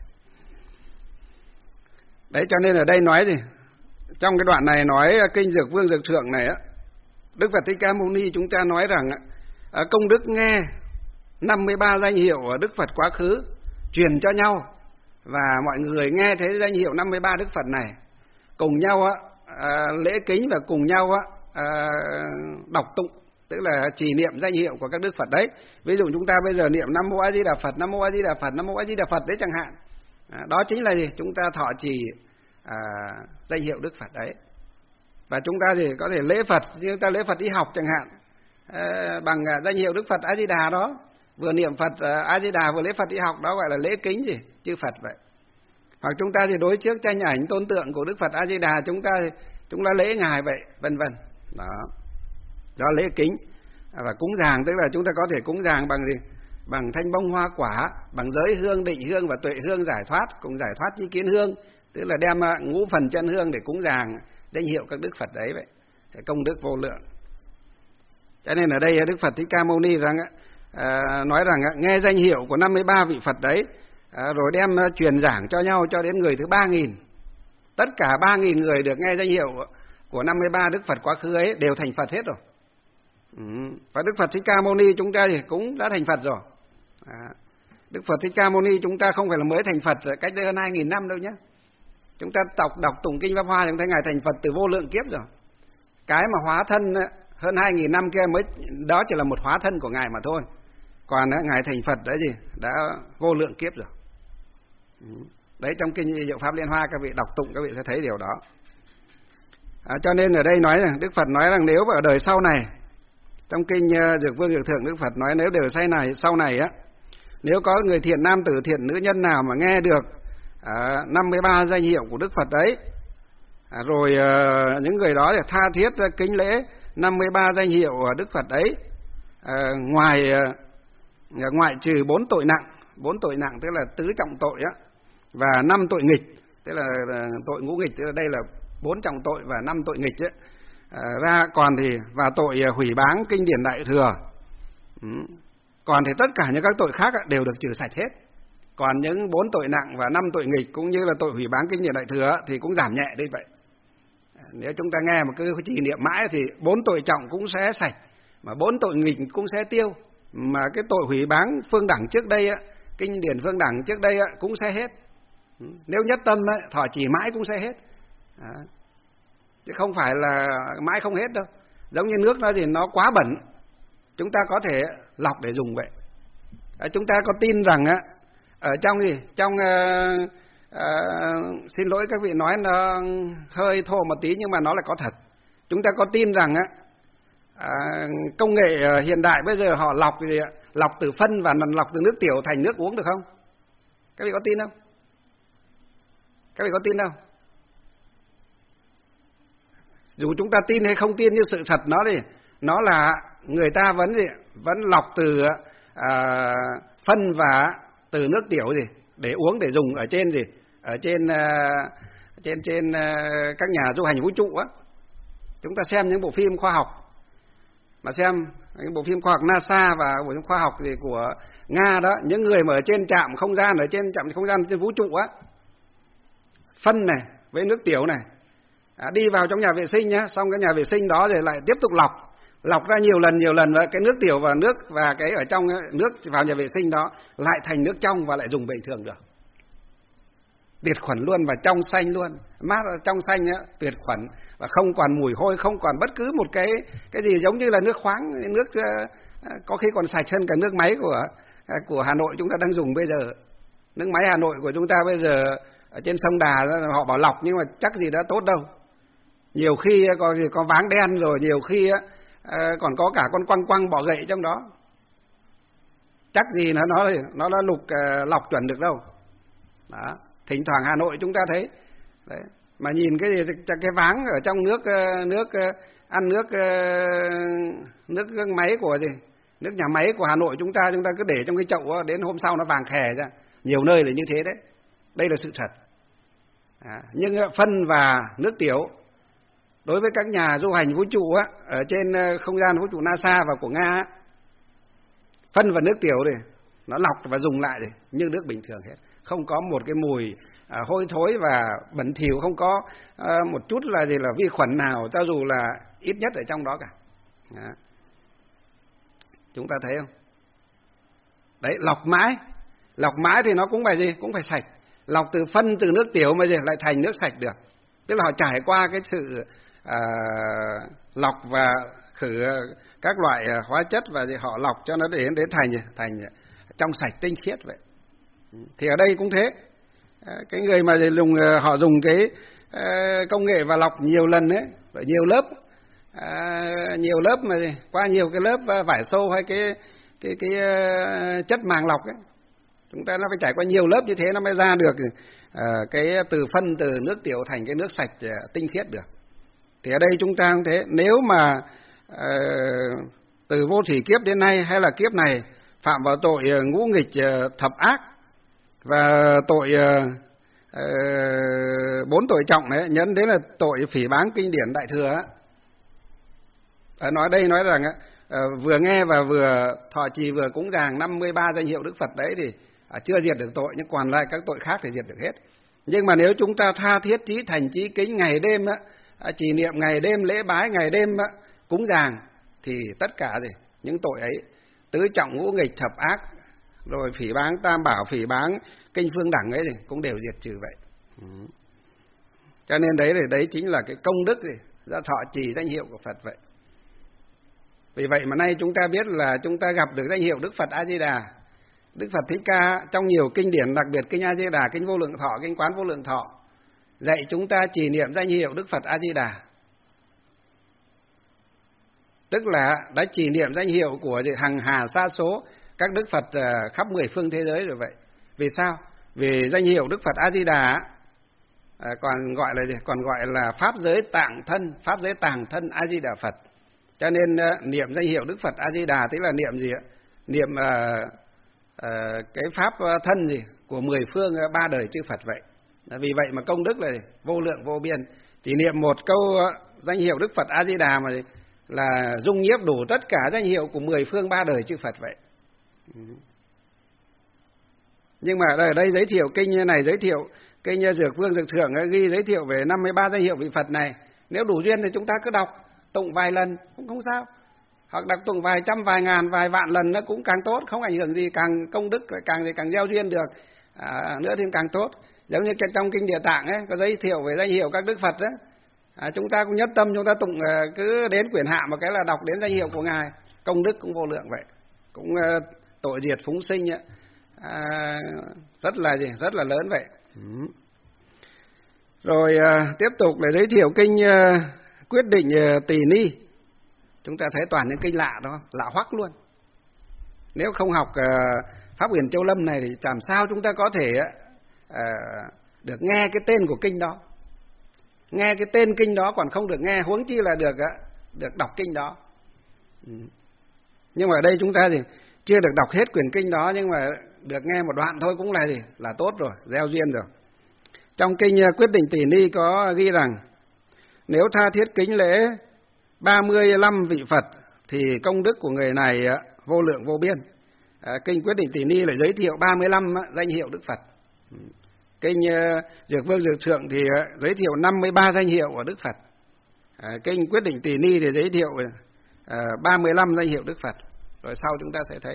Đấy, cho nên ở đây nói gì? Trong cái đoạn này nói kinh Dược Vương Dược Thượng này á, Đức Phật Thích Ca Mâu Ni chúng ta nói rằng công đức nghe năm mươi ba danh hiệu của Đức Phật quá khứ truyền cho nhau, và mọi người nghe thấy danh hiệu năm mươi ba Đức Phật này cùng nhau á, à, lễ kính và cùng nhau á, à, đọc tụng, tức là trì niệm danh hiệu của các Đức Phật đấy. Ví dụ chúng ta bây giờ niệm Nam Mô A Di Đà Phật, Nam Mô A Di Đà Phật, Nam Mô A Di Đà Phật đấy chẳng hạn. À, đó chính là gì? Chúng ta thọ trì à, danh hiệu Đức Phật đấy. Và chúng ta thì có thể lễ Phật, như chúng ta lễ Phật y học chẳng hạn, à, bằng danh hiệu Đức Phật A Di Đà đó, vừa niệm Phật A Di Đà vừa lễ Phật y học, đó gọi là lễ kính gì chư Phật vậy. Hoặc chúng ta thì đối trước tranh ảnh tôn tượng của Đức Phật A Di Đà, chúng ta chúng ta lễ ngài vậy, vân vân. Đó, đó lễ kính. Và cúng dường tức là chúng ta có thể cúng dường bằng gì? Bằng thanh bông hoa quả, bằng giới hương, định hương và tuệ hương giải thoát, cùng giải thoát chi kiến hương, tức là đem ngũ phần chân hương để cúng dường danh hiệu các Đức Phật đấy vậy. Thì công đức vô lượng. Cho nên ở đây Đức Phật Thích Ca Mâu Ni rằng à, nói rằng nghe danh hiệu của năm mươi ba vị Phật đấy, à, rồi đem truyền giảng cho nhau cho đến người thứ ba nghìn. Tất cả ba nghìn người được nghe danh hiệu của năm mươi ba Đức Phật quá khứ ấy đều thành Phật hết rồi. Ừ. Và Đức Phật Thích Ca Mâu Ni chúng ta thì cũng đã thành Phật rồi. À, Đức Phật Thích Ca Mâu Ni chúng ta không phải là mới thành Phật cách đây hơn hai nghìn năm đâu nhé. Chúng ta đọc đọc tụng kinh Pháp Hoa chúng thấy ngài thành Phật từ vô lượng kiếp rồi. Cái mà hóa thân hơn hai nghìn năm kia mới, đó chỉ là một hóa thân của ngài mà thôi. Còn ngài thành Phật đấy gì đã vô lượng kiếp rồi. Đấy, trong kinh Diệu Pháp Liên Hoa các vị đọc tụng các vị sẽ thấy điều đó. À, cho nên ở đây nói rằng Đức Phật nói rằng nếu ở đời sau này, trong kinh Dược Vương Dược Thượng Đức Phật nói nếu đời sau này sau này á, nếu có người thiện nam tử thiện nữ nhân nào mà nghe được à, năm mươi ba danh hiệu của Đức Phật đấy, à, rồi à, những người đó thì tha thiết kính lễ năm mươi ba danh hiệu của Đức Phật đấy, à, ngoài à, ngoại trừ bốn tội nặng, bốn tội nặng tức là tứ trọng tội á, và năm tội nghịch, tức là tội ngũ nghịch, tức là đây là bốn trọng tội và năm tội nghịch ấy. À, ra còn thì và tội hủy báng kinh điển Đại Thừa. Ừ. Còn thì tất cả những các tội khác đều được trừ sạch hết. Còn những bốn tội nặng và năm tội nghịch cũng như là tội hủy báng kinh điển Đại Thừa thì cũng giảm nhẹ đi vậy. Nếu chúng ta nghe một cái trì niệm mãi thì bốn tội trọng cũng sẽ sạch, mà bốn tội nghịch cũng sẽ tiêu, mà cái tội hủy báng phương đẳng trước đây á, kinh điển phương đẳng trước đây á, cũng sẽ hết. Nếu nhất tâm á, thọ trì mãi cũng sẽ hết. À, chứ không phải là mãi không hết đâu. Giống như nước nó gì nó quá bẩn, chúng ta có thể lọc để dùng vậy. À, chúng ta có tin rằng á, ở trong gì trong uh, à, xin lỗi các vị nói nó hơi thô một tí nhưng mà nó lại có thật. Chúng ta có tin rằng á, à, công nghệ hiện đại bây giờ họ lọc gì ạ? Lọc từ phân và lọc từ nước tiểu thành nước uống được không? Các vị có tin không? Các vị có tin không? Dù chúng ta tin hay không tin, như sự thật nó đi, nó là người ta vẫn gì, vẫn lọc từ à, phân và từ nước tiểu gì để uống, để dùng ở trên gì, ở trên à, trên trên à, các nhà du hành vũ trụ á. Chúng ta xem những bộ phim khoa học, mà xem những bộ phim khoa học NASA và bộ phim khoa học gì của Nga đó, những người mà ở trên trạm không gian, ở trên trạm không gian trên vũ trụ á, phân này với nước tiểu này à, đi vào trong nhà vệ sinh nhá, xong cái nhà vệ sinh đó rồi lại tiếp tục lọc, lọc ra nhiều lần nhiều lần, và cái nước tiểu và nước và cái ở trong nước vào nhà vệ sinh đó lại thành nước trong và lại dùng bình thường được, tuyệt khuẩn luôn và trong xanh luôn, mát trong xanh á, tuyệt khuẩn và không còn mùi hôi, không còn bất cứ một cái cái gì giống như là nước khoáng, nước có khi còn sạch hơn cả nước máy của của Hà Nội chúng ta đang dùng bây giờ. Nước máy Hà Nội của chúng ta bây giờ ở trên sông Đà họ bảo lọc nhưng mà chắc gì đã tốt đâu. Nhiều khi có gì có váng đen, rồi nhiều khi còn có cả con quăng quăng bọ gậy trong đó. Chắc gì nó nó nó đã lục lọc chuẩn được đâu. Đó, thỉnh thoảng Hà Nội chúng ta thấy đấy, mà nhìn cái gì cái váng ở trong nước nước ăn nước nước, nước máy của gì nước nhà máy của Hà Nội chúng ta chúng ta cứ để trong cái chậu, đến hôm sau nó vàng khè ra. Nhiều nơi là như thế đấy, đây là sự thật. À, nhưng phân và nước tiểu đối với các nhà du hành vũ trụ á, ở trên không gian vũ trụ NASA và của Nga á, phân và nước tiểu này nó lọc và dùng lại này, như nước bình thường hết, không có một cái mùi à, hôi thối và bẩn thỉu, không có à, một chút là gì là vi khuẩn nào, cho dù là ít nhất ở trong đó cả. Đó. Chúng ta thấy không? Đấy, lọc mãi, lọc mãi thì nó cũng phải gì, cũng phải sạch. Lọc từ phân, từ nước tiểu mà gì lại thành nước sạch được. Tức là họ trải qua cái sự à, lọc và khử các loại hóa chất và gì họ lọc cho nó đến đến thành thành trong sạch tinh khiết vậy. Thì ở đây cũng thế. Cái người mà dùng họ dùng cái công nghệ và lọc nhiều lần ấy, nhiều lớp, à, nhiều lớp mà gì, qua nhiều cái lớp vải xô hay cái cái cái chất màng lọc ấy, chúng ta nó phải trải qua nhiều lớp như thế nó mới ra được à, cái từ phân, từ nước tiểu thành cái nước sạch tinh khiết được. Thì ở đây chúng ta cũng thế, nếu mà à, từ vô thủy kiếp đến nay hay là kiếp này phạm vào tội ngũ nghịch thập ác và tội uh, bốn tội trọng đấy, nhấn đến là tội phỉ báng kinh điển Đại Thừa á. À, nói đây nói rằng uh, vừa nghe và vừa thọ trì vừa cúng dường năm mươi ba danh hiệu Đức Phật đấy thì uh, chưa diệt được tội, nhưng còn lại các tội khác thì diệt được hết. Nhưng mà nếu chúng ta tha thiết chí thành chí kính ngày đêm á, uh, trì niệm ngày đêm, lễ bái ngày đêm á, cúng dường thì tất cả gì những tội ấy, tứ trọng ngũ nghịch thập ác, rồi phỉ báng tam bảo, phỉ báng kinh phương đẳng ấy thì cũng đều diệt trừ vậy. Ừ. Cho nên đấy thì đấy chính là cái công đức gì ra thọ trì danh hiệu của Phật vậy. Vì vậy mà nay chúng ta biết là chúng ta gặp được danh hiệu Đức Phật A Di Đà. Đức Phật Thích Ca trong nhiều kinh điển, đặc biệt kinh A Di Đà, kinh Vô Lượng Thọ, kinh Quán Vô Lượng Thọ dạy chúng ta trì niệm danh hiệu Đức Phật A Di Đà. Tức là đã trì niệm danh hiệu của hằng hà sa số các Đức Phật khắp mười phương thế giới rồi vậy. Vì sao? Vì danh hiệu Đức Phật A Di Đà còn gọi là gì? Còn gọi là pháp giới tạng thân, pháp giới tàng thân A Di Đà Phật. Cho nên niệm danh hiệu Đức Phật A Di Đà tức là niệm gì ạ? Niệm uh, uh, cái pháp thân gì của mười phương ba đời chư Phật vậy. Vì vậy mà công đức là vô lượng vô biên. Chỉ niệm một câu danh hiệu Đức Phật A Di Đà mà là dung nhiếp đủ tất cả danh hiệu của mười phương ba đời chư Phật vậy. Nhưng mà ở đây giới thiệu kinh như này, giới thiệu kinh Dược Vương Dược Thượng ghi giới thiệu về năm mươi ba danh hiệu vị Phật này. Nếu đủ duyên thì chúng ta cứ đọc tụng vài lần cũng không sao, hoặc đọc tụng vài trăm, vài ngàn, vài vạn lần nó cũng càng tốt, không ảnh hưởng gì, càng công đức càng thì càng gieo duyên được à, nữa thì càng tốt. Giống như trong kinh Địa Tạng ấy có giới thiệu về danh hiệu các Đức Phật đấy. À, chúng ta cũng nhất tâm chúng ta tụng cứ đến quyển hạ một cái là đọc đến danh hiệu của Ngài, công đức cũng vô lượng vậy, cũng uh, tội diệt phúng sinh ấy, à, rất là gì rất là lớn vậy. Ừ. Rồi uh, tiếp tục là giới thiệu kinh uh, Quyết Định uh, Tỳ Ni. Chúng ta thấy toàn những kinh lạ đó, lạ hoắc luôn. Nếu không học uh, Pháp Huyền Châu Lâm này thì làm sao chúng ta có thể uh, được nghe cái tên của kinh đó. Nghe cái tên kinh đó còn không được nghe, huống chi là được uh, được đọc kinh đó. Ừ. Nhưng mà ở đây chúng ta thì chưa được đọc hết quyển kinh đó, nhưng mà được nghe một đoạn thôi cũng là gì? Là tốt rồi, gieo duyên rồi. Trong kinh Quyết Định Tỳ Ni có ghi rằng nếu tha thiết kính lễ ba mươi lăm vị Phật thì công đức của người này vô lượng vô biên. À, kinh Quyết Định Tỳ Ni lại giới thiệu ba mươi lăm danh hiệu Đức Phật. Kinh Dược Vương Dược Thượng thì giới thiệu năm mươi ba danh hiệu của Đức Phật. À, kinh Quyết Định Tỳ Ni thì giới thiệu à, ba mươi lăm danh hiệu Đức Phật. Rồi sau chúng ta sẽ thấy.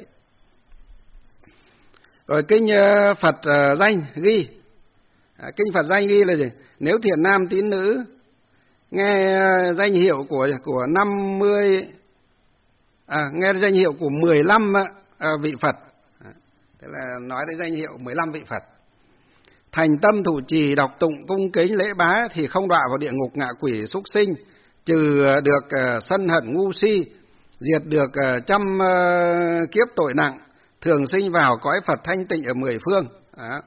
Rồi kinh Phật danh ghi. À, kinh Phật danh ghi là gì? Nếu thiện nam tín nữ nghe danh hiệu của của năm mươi à, nghe danh hiệu của mười lăm à, vị Phật. À, tức là nói đến danh hiệu mười lăm vị Phật. Thành tâm thủ trì đọc tụng cung kính lễ bái thì không đọa vào địa ngục ngạ quỷ súc sinh, trừ được uh, sân hận ngu si, diệt được uh, trăm uh, kiếp tội nặng, thường sinh vào cõi Phật thanh tịnh ở mười phương. Đó.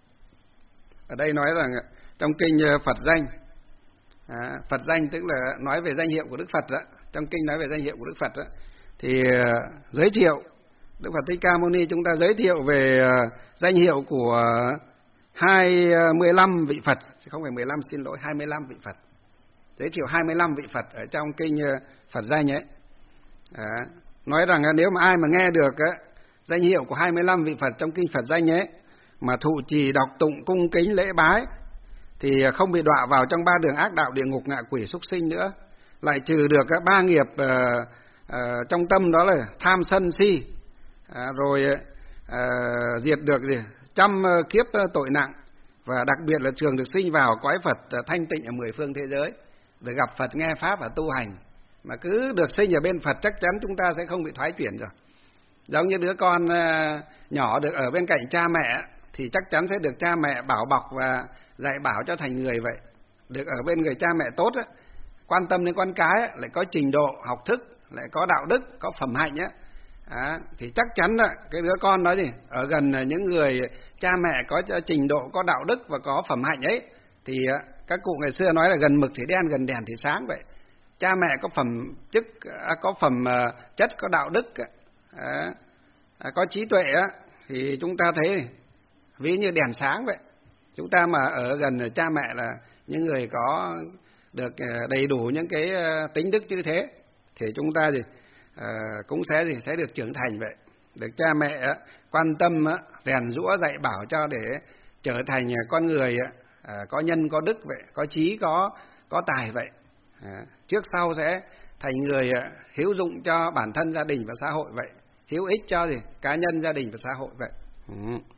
Ở đây nói rằng trong kinh Phật danh, à, Phật danh tức là nói về danh hiệu của Đức Phật đó. Trong kinh nói về danh hiệu của Đức Phật đó, thì uh, giới thiệu Đức Phật Thích Ca Mâu Ni chúng ta giới thiệu về uh, danh hiệu của hai mươi lăm vị Phật, không phải mười lăm, xin lỗi, hai mươi lăm vị Phật. Giới thiệu hai mươi lăm vị Phật ở trong kinh uh, Phật danh ấy. À, nói rằng uh, nếu mà ai mà nghe được uh, danh hiệu của hai mươi lăm vị Phật trong kinh Phật danh ấy mà thụ trì đọc tụng cung kính lễ bái thì không bị đọa vào trong ba đường ác đạo địa ngục ngạ quỷ súc sinh nữa, lại trừ được các ba nghiệp uh, uh, trong tâm, đó là tham sân si, à, rồi uh, diệt được gì trăm uh, kiếp uh, tội nặng, và đặc biệt là trường được sinh vào cõi Phật uh, thanh tịnh ở mười phương thế giới, được gặp Phật nghe pháp và tu hành. Mà cứ được sinh ở bên Phật chắc chắn chúng ta sẽ không bị thoái chuyển rồi. Giống như đứa con uh, nhỏ được ở bên cạnh cha mẹ thì chắc chắn sẽ được cha mẹ bảo bọc và dạy bảo cho thành người vậy. Được ở bên người cha mẹ tốt á, quan tâm đến con cái á, lại có trình độ học thức, lại có đạo đức, có phẩm hạnh á, à, thì chắc chắn là cái đứa con đó gì ở gần những người cha mẹ có trình độ, có đạo đức và có phẩm hạnh ấy, thì các cụ ngày xưa nói là gần mực thì đen, gần đèn thì sáng vậy. Cha mẹ có phẩm chức, có phẩm chất, có đạo đức, à, có trí tuệ á, thì chúng ta thấy ví như đèn sáng vậy. Chúng ta mà ở gần cha mẹ là những người có được đầy đủ những cái tính đức như thế thì chúng ta thì uh, cũng sẽ gì sẽ được trưởng thành vậy, được cha mẹ uh, quan tâm uh, rèn giũa dạy bảo cho để trở thành uh, con người uh, có nhân có đức vậy, có trí có có tài vậy. Uh, trước sau sẽ thành người uh, hữu dụng cho bản thân, gia đình và xã hội vậy, hữu ích cho gì cá nhân, gia đình và xã hội vậy. Ừ.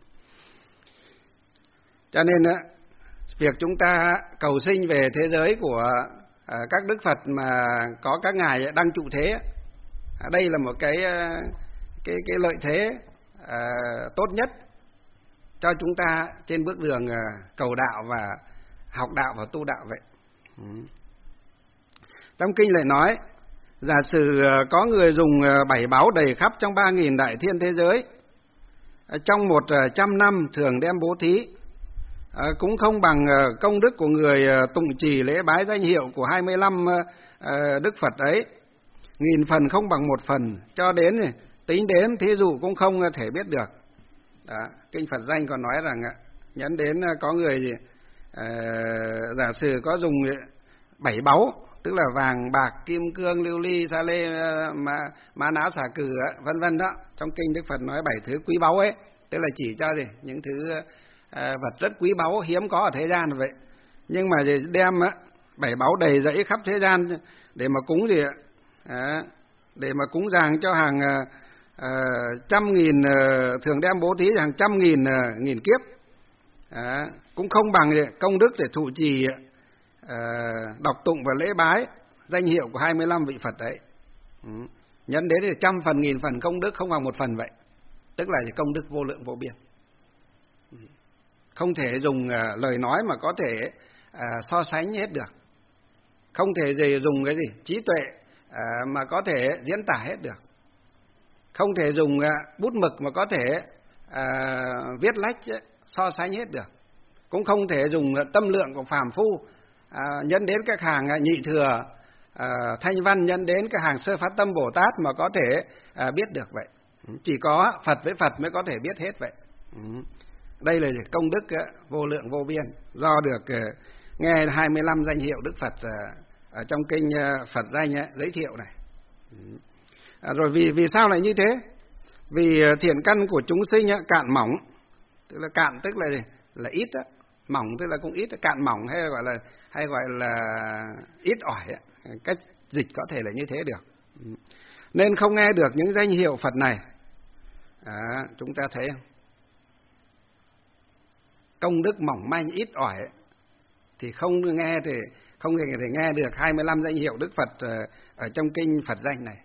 Cho nên uh, việc chúng ta cầu sinh về thế giới của à, các Đức Phật mà có các ngài đang trụ thế, à, đây là một cái cái cái lợi thế à, tốt nhất cho chúng ta trên bước đường à, cầu đạo và học đạo và tu đạo vậy. Ừ. Trong kinh lại nói, giả sử có người dùng bảy báu đầy khắp trong ba nghìn đại thiên thế giới, trong một trăm năm thường đem bố thí, À, cũng không bằng uh, công đức của người uh, tụng trì lễ bái danh hiệu của hai mươi lăm uh, uh, Đức Phật ấy. Nghìn phần không bằng một phần, cho đến uh, tính đếm thí dụ cũng không uh, thể biết được. Đó, kinh Phật danh còn nói rằng uh, nhấn đến uh, có người gì uh, giả sử có dùng uh, bảy báu, tức là vàng, bạc, kim cương, lưu ly, sa lê, uh, ma, ma ná, xà cừ, uh, vân vân đó. Trong kinh Đức Phật nói bảy thứ quý báu ấy, tức là chỉ cho gì những thứ uh, À, vật rất quý báu hiếm có ở thế gian vậy. Nhưng mà đem á, bảy báu đầy dẫy khắp thế gian để mà cúng gì ạ, à, để mà cúng dường cho hàng à, trăm nghìn, à, thường đem bố thí hàng trăm nghìn à, nghìn kiếp, à, cũng không bằng gì, công đức để thụ trì à, đọc tụng và lễ bái danh hiệu của hai mươi lăm vị Phật đấy. Ừ. Nhân đến thì trăm phần nghìn phần công đức không bằng một phần vậy, tức là công đức vô lượng vô biên. Không thể dùng uh, lời nói mà có thể à, so sánh hết được, không thể gì dùng cái gì trí tuệ à, mà có thể diễn tả hết được, không thể dùng à, bút mực mà có thể à, viết lách so sánh hết được, cũng không thể dùng tâm lượng của phàm phu à, nhân đến các hàng à, nhị thừa à, thanh văn, nhân đến các hàng sơ phát tâm Bồ Tát mà có thể à, biết được vậy. Chỉ có Phật với Phật mới có thể biết hết vậy. Đây là công đức vô lượng vô biên do được nghe hai mươi lăm danh hiệu Đức Phật ở trong kinh Phật danh giới thiệu này. Rồi vì vì sao lại như thế? Vì thiện căn của chúng sinh cạn mỏng, tức là cạn tức là là ít đó, mỏng tức là cũng ít, cạn mỏng hay gọi là hay gọi là ít ỏi, cách dịch có thể là như thế được. Nên không nghe được những danh hiệu Phật này. À, chúng ta thấy không? Công đức mỏng manh ít ỏi thì không nghe thì không thể nghe được hai mươi lăm danh hiệu Đức Phật ở trong kinh Phật danh này.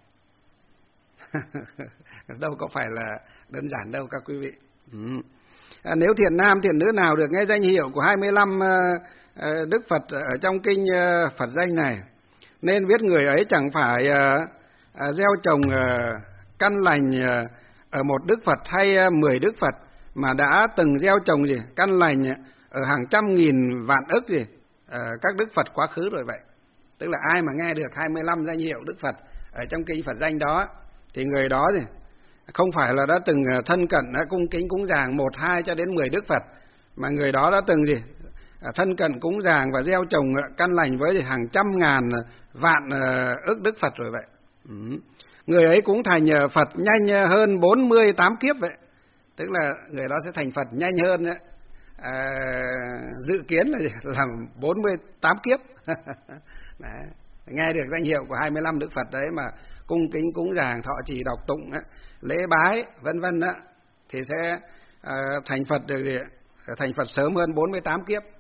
Đâu có phải là đơn giản đâu các quý vị. Ừ. À, nếu thiện nam thiện nữ nào được nghe danh hiệu của hai mươi lăm uh, Đức Phật ở trong kinh uh, Phật danh này, nên biết người ấy chẳng phải uh, uh, gieo trồng uh, căn lành uh, ở một Đức Phật hay uh, mười Đức Phật, mà đã từng gieo trồng gì căn lành ở hàng trăm nghìn vạn ức gì uh, các Đức Phật quá khứ rồi vậy. Tức là ai mà nghe được hai mươi lăm danh hiệu Đức Phật ở trong kinh Phật danh đó thì người đó gì không phải là đã từng thân cận đã cung kính cúng dường một hai cho đến mười Đức Phật, mà người đó đã từng gì thân cận cúng dường và gieo trồng căn lành với hàng trăm ngàn vạn ức Đức Phật rồi vậy. Ừ. Người ấy cũng thành Phật nhanh hơn bốn mươi tám kiếp vậy. Tức là người đó sẽ thành Phật nhanh hơn đấy. À, dự kiến là làm bốn mươi tám kiếp. Đấy. Nghe được danh hiệu của hai mươi lăm Đức Phật đấy mà cung kính cúng dường thọ trì đọc tụng ấy, lễ bái vân vân đó, thì sẽ uh, thành Phật được gì? Thành Phật sớm hơn bốn mươi tám kiếp.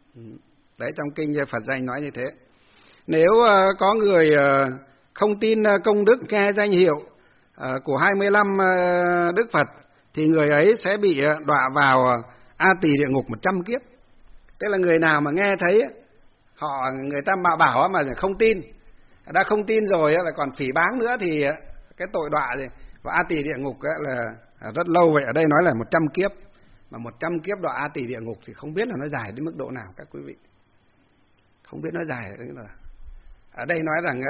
Đấy, trong kinh Phật danh nói như thế. Nếu uh, có người uh, không tin uh, công đức nghe danh hiệu uh, của hai mươi lăm uh, Đức Phật thì người ấy sẽ bị uh, đọa vào uh, A Tỳ địa ngục một trăm kiếp. Tức là người nào mà nghe thấy họ người ta mà bảo mà không tin, đã không tin rồi là còn phỉ báng nữa thì cái tội đọa gì và A Tỳ địa ngục là rất lâu vậy. Ở đây nói là một trăm kiếp, mà một trăm kiếp đọa A Tỳ địa ngục thì không biết là nó dài đến mức độ nào các quý vị, không biết nó dài đến là. Ở đây nói rằng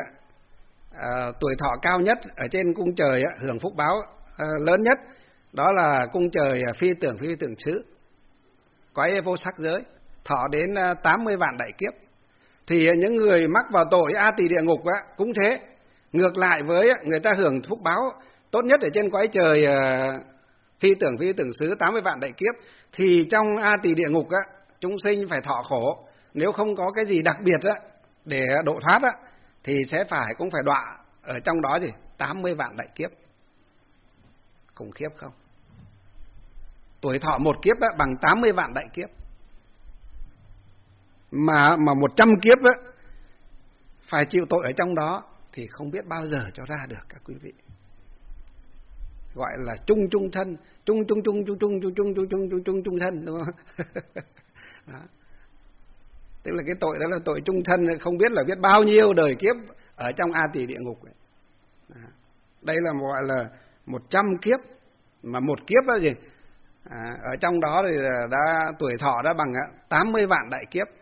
à, tuổi thọ cao nhất ở trên cung trời hưởng phúc báo à, lớn nhất đó là cung trời phi tưởng phi tưởng xứ, cõi vô sắc giới, thọ đến tám mươi vạn đại kiếp. Thì những người mắc vào tội A Tỳ địa ngục á, cũng thế. Ngược lại với người ta hưởng phúc báo tốt nhất ở trên cõi trời phi tưởng phi tưởng xứ tám mươi vạn đại kiếp, thì trong A Tỳ địa ngục á, chúng sinh phải thọ khổ. Nếu không có cái gì đặc biệt á để độ thoát á, thì sẽ phải cũng phải đọa ở trong đó gì tám mươi vạn đại kiếp. Khủng khiếp không? Tuổi thọ một kiếp á, bằng tám mươi vạn đại kiếp. Mà mà một trăm kiếp á, phải chịu tội ở trong đó thì không biết bao giờ cho ra được các quý vị. Gọi là chung chung thân, chung chung chung chung chung chung chung chung chung chung chung chung thân, đúng không? Đó. Tức là cái tội đó là tội chung thân, không biết là biết bao nhiêu đời kiếp ở trong A Tỳ địa ngục. Đó. Đây là gọi là một trăm kiếp, mà một kiếp là gì? À, ở trong đó thì đã tuổi thọ đã bằng tám mươi vạn đại kiếp.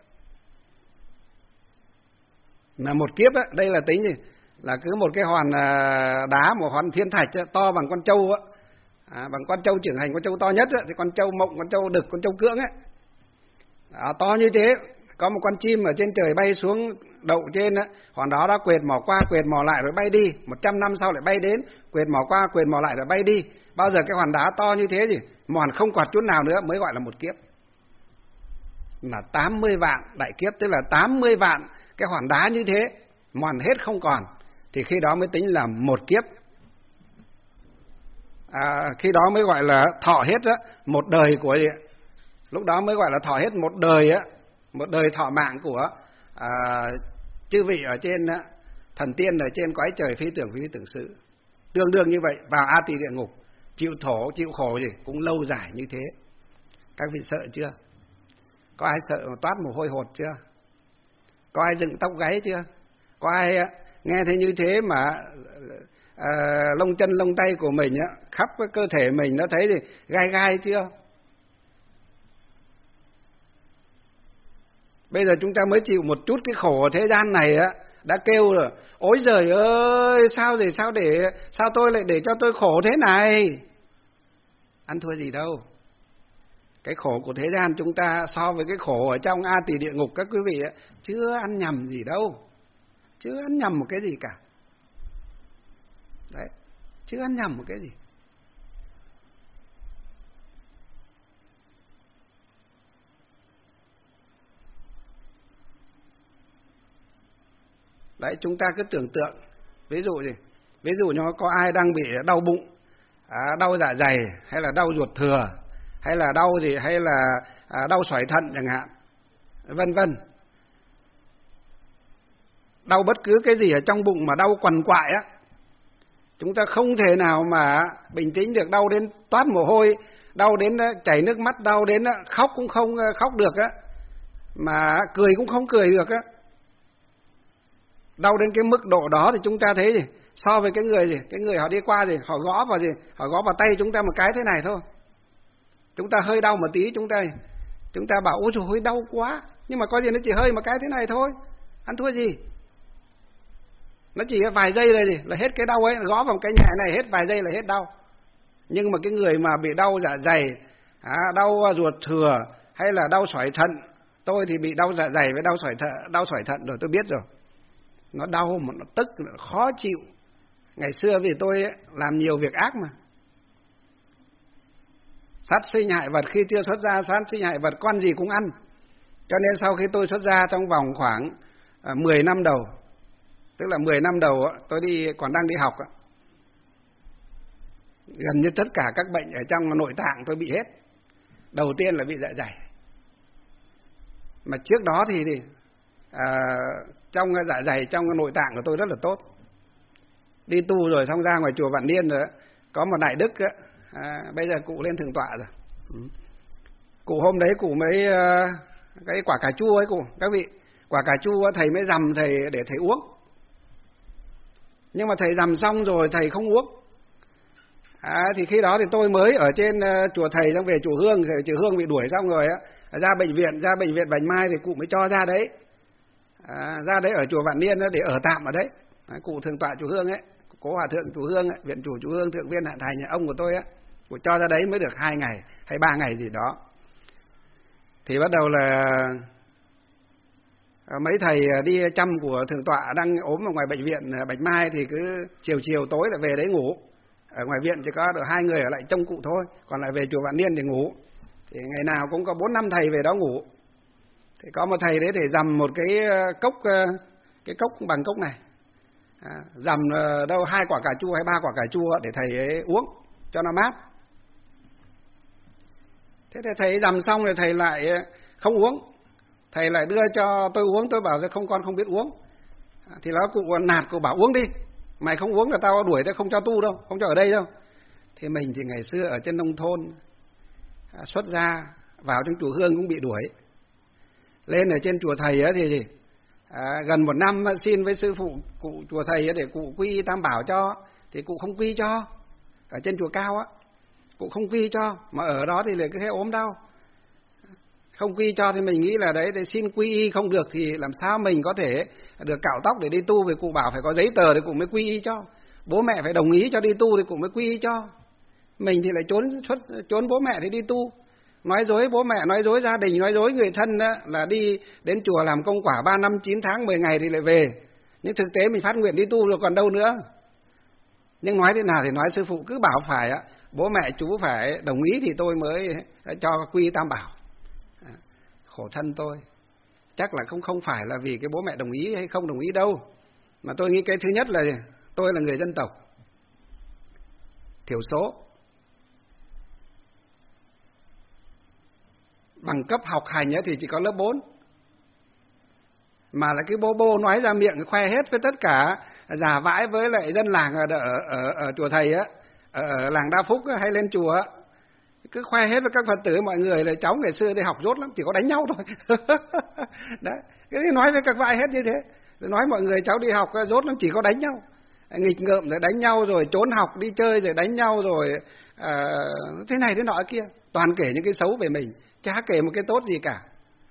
Là một kiếp á, đây là tính gì? Là cứ một cái hòn đá, một hòn thiên thạch to bằng con trâu á, à, bằng con trâu trưởng thành, con trâu to nhất á, thì con trâu mộng, con trâu đực, con trâu cưỡng ấy, đó, to như thế. Có một con chim ở trên trời bay xuống đậu trên á, hòn đó đã quệt mỏ qua, quệt mỏ lại rồi bay đi. Một trăm năm sau lại bay đến, quệt mỏ qua, quệt mỏ lại rồi bay đi. Bao giờ cái hòn đá to như thế gì, mòn không quạt chút nào nữa mới gọi là một kiếp. Là tám mươi vạn đại kiếp, tức là tám mươi vạn cái hòn đá như thế, mòn hết không còn, thì khi đó mới tính là một kiếp. À, khi đó mới gọi là thọ hết á, một đời của gì? Lúc đó mới gọi là thọ hết một đời á, một đời thọ mạng của à, chư vị ở trên á, thần tiên ở trên cõi trời phi tưởng phi tưởng xứ. Tương đương như vậy, vào A Tỳ địa ngục, chịu thổ, chịu khổ gì cũng lâu dài như thế. Các vị sợ chưa? Có ai sợ toát mồ hôi hột chưa? Có ai dựng tóc gáy chưa? Có ai nghe thấy như thế mà à, lông chân lông tay của mình á, khắp cái cơ thể mình nó thấy thì gai gai chưa? Bây giờ chúng ta mới chịu một chút cái khổ ở thế gian này á, đã kêu rồi, ôi giời ơi, sao để sao để sao tôi lại để cho tôi khổ thế này? Ăn thua gì đâu. Cái khổ của thế gian chúng ta so với cái khổ ở trong A Tỳ địa ngục các quý vị á, chưa ăn nhầm gì đâu. Chưa ăn nhầm một cái gì cả. Đấy, chưa ăn nhầm một cái gì. Đấy, chúng ta cứ tưởng tượng, ví dụ gì? Ví dụ như có ai đang bị đau bụng, à, đau dạ dày, hay là đau ruột thừa, hay là đau gì, hay là à, đau sỏi thận chẳng hạn, vân vân. Đau bất cứ cái gì ở trong bụng mà đau quằn quại á, chúng ta không thể nào mà bình tĩnh được, đau đến toát mồ hôi, đau đến chảy nước mắt, đau đến khóc cũng không khóc được á, mà cười cũng không cười được á. Đau đến cái mức độ đó thì chúng ta thấy gì? So với cái người gì? Cái người họ đi qua gì? Họ gõ vào gì? Họ gõ vào tay chúng ta một cái thế này thôi. Chúng ta hơi đau một tí, chúng ta chúng ta bảo ôi trời ơi đau quá, nhưng mà có gì nó chỉ hơi một cái thế này thôi, ăn thua gì? Nó chỉ vài giây là gì? Là hết cái đau ấy, gõ vào cái nhẹ này hết vài giây là hết đau. Nhưng mà cái người mà bị đau dạ dày, à, đau ruột thừa hay là đau sỏi thận, tôi thì bị đau dạ dày với đau sỏi thận, đau sỏi thận rồi tôi biết rồi. Nó đau mà nó tức, nó khó chịu. Ngày xưa vì tôi ấy, làm nhiều việc ác mà. Sát sinh hại vật, khi chưa xuất gia sát sinh hại vật, con gì cũng ăn. Cho nên sau khi tôi xuất gia trong vòng khoảng à, mười năm đầu, tức là mười năm đầu tôi đi còn đang đi học, gần như tất cả các bệnh ở trong nội tạng tôi bị hết. Đầu tiên là bị dạ dày. Mà trước đó thì, thì à, trong dạ dày, trong nội tạng của tôi rất là tốt. Đi tu rồi xong ra ngoài chùa Vạn Niên rồi, có một đại đức ấy, à, bây giờ cụ lên thượng tọa rồi. Cụ hôm đấy cụ mới uh, cái quả cà chua ấy cụ, các vị, quả cà chua thầy mới dằm thầy để thầy uống. Nhưng mà thầy dằm xong rồi thầy không uống. À, thì khi đó thì tôi mới ở trên uh, chùa thầy xong về chùa Hương, rồi chùa Hương bị đuổi xong rồi á, ra bệnh viện, ra bệnh viện Bạch Mai thì cụ mới cho ra đấy. À, ra đấy ở chùa Vạn Niên để ở tạm ở đấy. À, cụ thượng tọa chùa Hương ấy, cố hòa thượng chùa Hương ấy, viện chủ chùa Hương, thượng viên Hạ Thành, ông của tôi á, cụ cho ra đấy mới được hai ngày hay ba ngày gì đó. Thì bắt đầu là mấy thầy đi chăm của thượng tọa đang ốm ở ngoài bệnh viện Bạch Mai thì cứ chiều chiều tối lại về đấy ngủ. Ở ngoài viện chỉ có được hai người ở lại trông cụ thôi, còn lại về chùa Vạn Niên để ngủ. Thì ngày nào cũng có bốn năm thầy về đó ngủ. Thì có một thầy đấy để dằm một cái cốc, cái cốc bằng cốc này, à, dằm đâu hai quả cà chua hay ba quả cà chua để thầy ấy uống cho nó mát. Thế thì thầy dằm xong rồi thầy lại không uống, thầy lại đưa cho tôi uống. Tôi bảo không, con không biết uống. Thì nó cụ nạt, cụ bảo uống đi, mày không uống là tao đuổi, tao không cho tu đâu, không cho ở đây đâu. Thì mình thì ngày xưa ở trên nông thôn, à, xuất gia vào trong chùa Hương cũng bị đuổi. Lên ở trên chùa thầy á thì gì? À, gần một năm xin với sư phụ cụ chùa thầy để cụ quy y tam bảo cho, thì cụ không quy cho. Ở trên chùa Cao á, cụ không quy cho, mà ở đó thì lại cứ thế ốm đau. Không quy cho thì mình nghĩ là đấy, để xin quy y không được thì làm sao mình có thể được cạo tóc để đi tu, vì cụ bảo phải có giấy tờ thì cụ mới quy y cho. Bố mẹ phải đồng ý cho đi tu thì cụ mới quy y cho. Mình thì lại trốn xuất trốn bố mẹ thì đi tu. Nói dối bố mẹ, nói dối gia đình, nói dối người thân đó, là đi đến chùa làm công quả ba năm chín tháng mười ngày thì lại về. Nhưng thực tế mình phát nguyện đi tu rồi còn đâu nữa. Nhưng nói thế nào thì nói, sư phụ cứ bảo phải á, bố mẹ chú phải đồng ý thì tôi mới cho quy tam bảo. À, khổ thân tôi. Chắc là không không phải là vì cái bố mẹ đồng ý hay không đồng ý đâu. Mà tôi nghĩ cái thứ nhất là tôi là người dân tộc thiểu số. Bằng cấp học hành ấy thì chỉ có lớp bốn. Mà là cái bô bô nói ra miệng khoe hết với tất cả, giả vãi với lại dân làng ở, ở, ở, ở chùa thầy á, ở, ở làng Đa Phúc á, hay lên chùa á, Cứ khoe hết với các Phật tử mọi người là cháu ngày xưa đi học dốt lắm, chỉ có đánh nhau thôi. Đấy, cái nói với các vị hết như thế. Nói mọi người cháu đi học dốt lắm, chỉ có đánh nhau. Nghịch ngợm rồi đánh nhau, rồi trốn học đi chơi rồi đánh nhau, rồi à, thế này thế nọ kia. Toàn kể những cái xấu về mình, chả kể một cái tốt gì cả.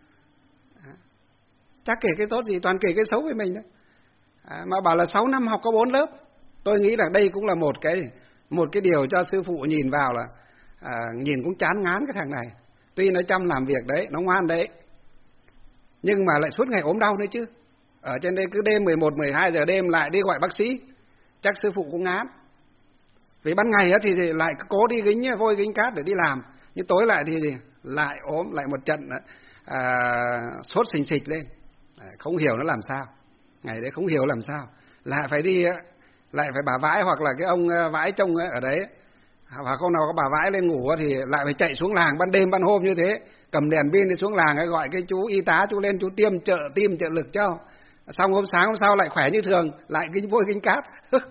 Chả kể cái tốt gì, toàn kể cái xấu về mình đó. À, mà bảo là sáu năm học có bốn lớp. Tôi nghĩ là đây cũng là một cái một cái điều cho sư phụ nhìn vào là à, nhìn cũng chán ngán cái thằng này. Tuy nó chăm làm việc đấy, nó ngoan đấy, nhưng mà lại suốt ngày ốm đau nữa chứ. Ở trên đây cứ đêm mười một, mười hai giờ đêm lại đi gọi bác sĩ, chắc sư phụ cũng ngán. Vì ban ngày thì lại cố đi gính vôi gính cát để đi làm, nhưng tối lại thì lại ốm, lại một trận à, sốt sình sịch lên, không hiểu nó làm sao. Ngày đấy không hiểu làm sao, lại phải đi, lại phải bà vãi hoặc là cái ông vãi trông ở đấy, hoặc hôm nào có bà vãi lên ngủ thì lại phải chạy xuống làng ban đêm ban hôm như thế, cầm đèn pin đi xuống làng gọi cái chú y tá chú lên chú tiêm trợ tim trợ lực cho. Xong hôm sáng hôm sau lại khỏe như thường, lại gính vôi gính cát.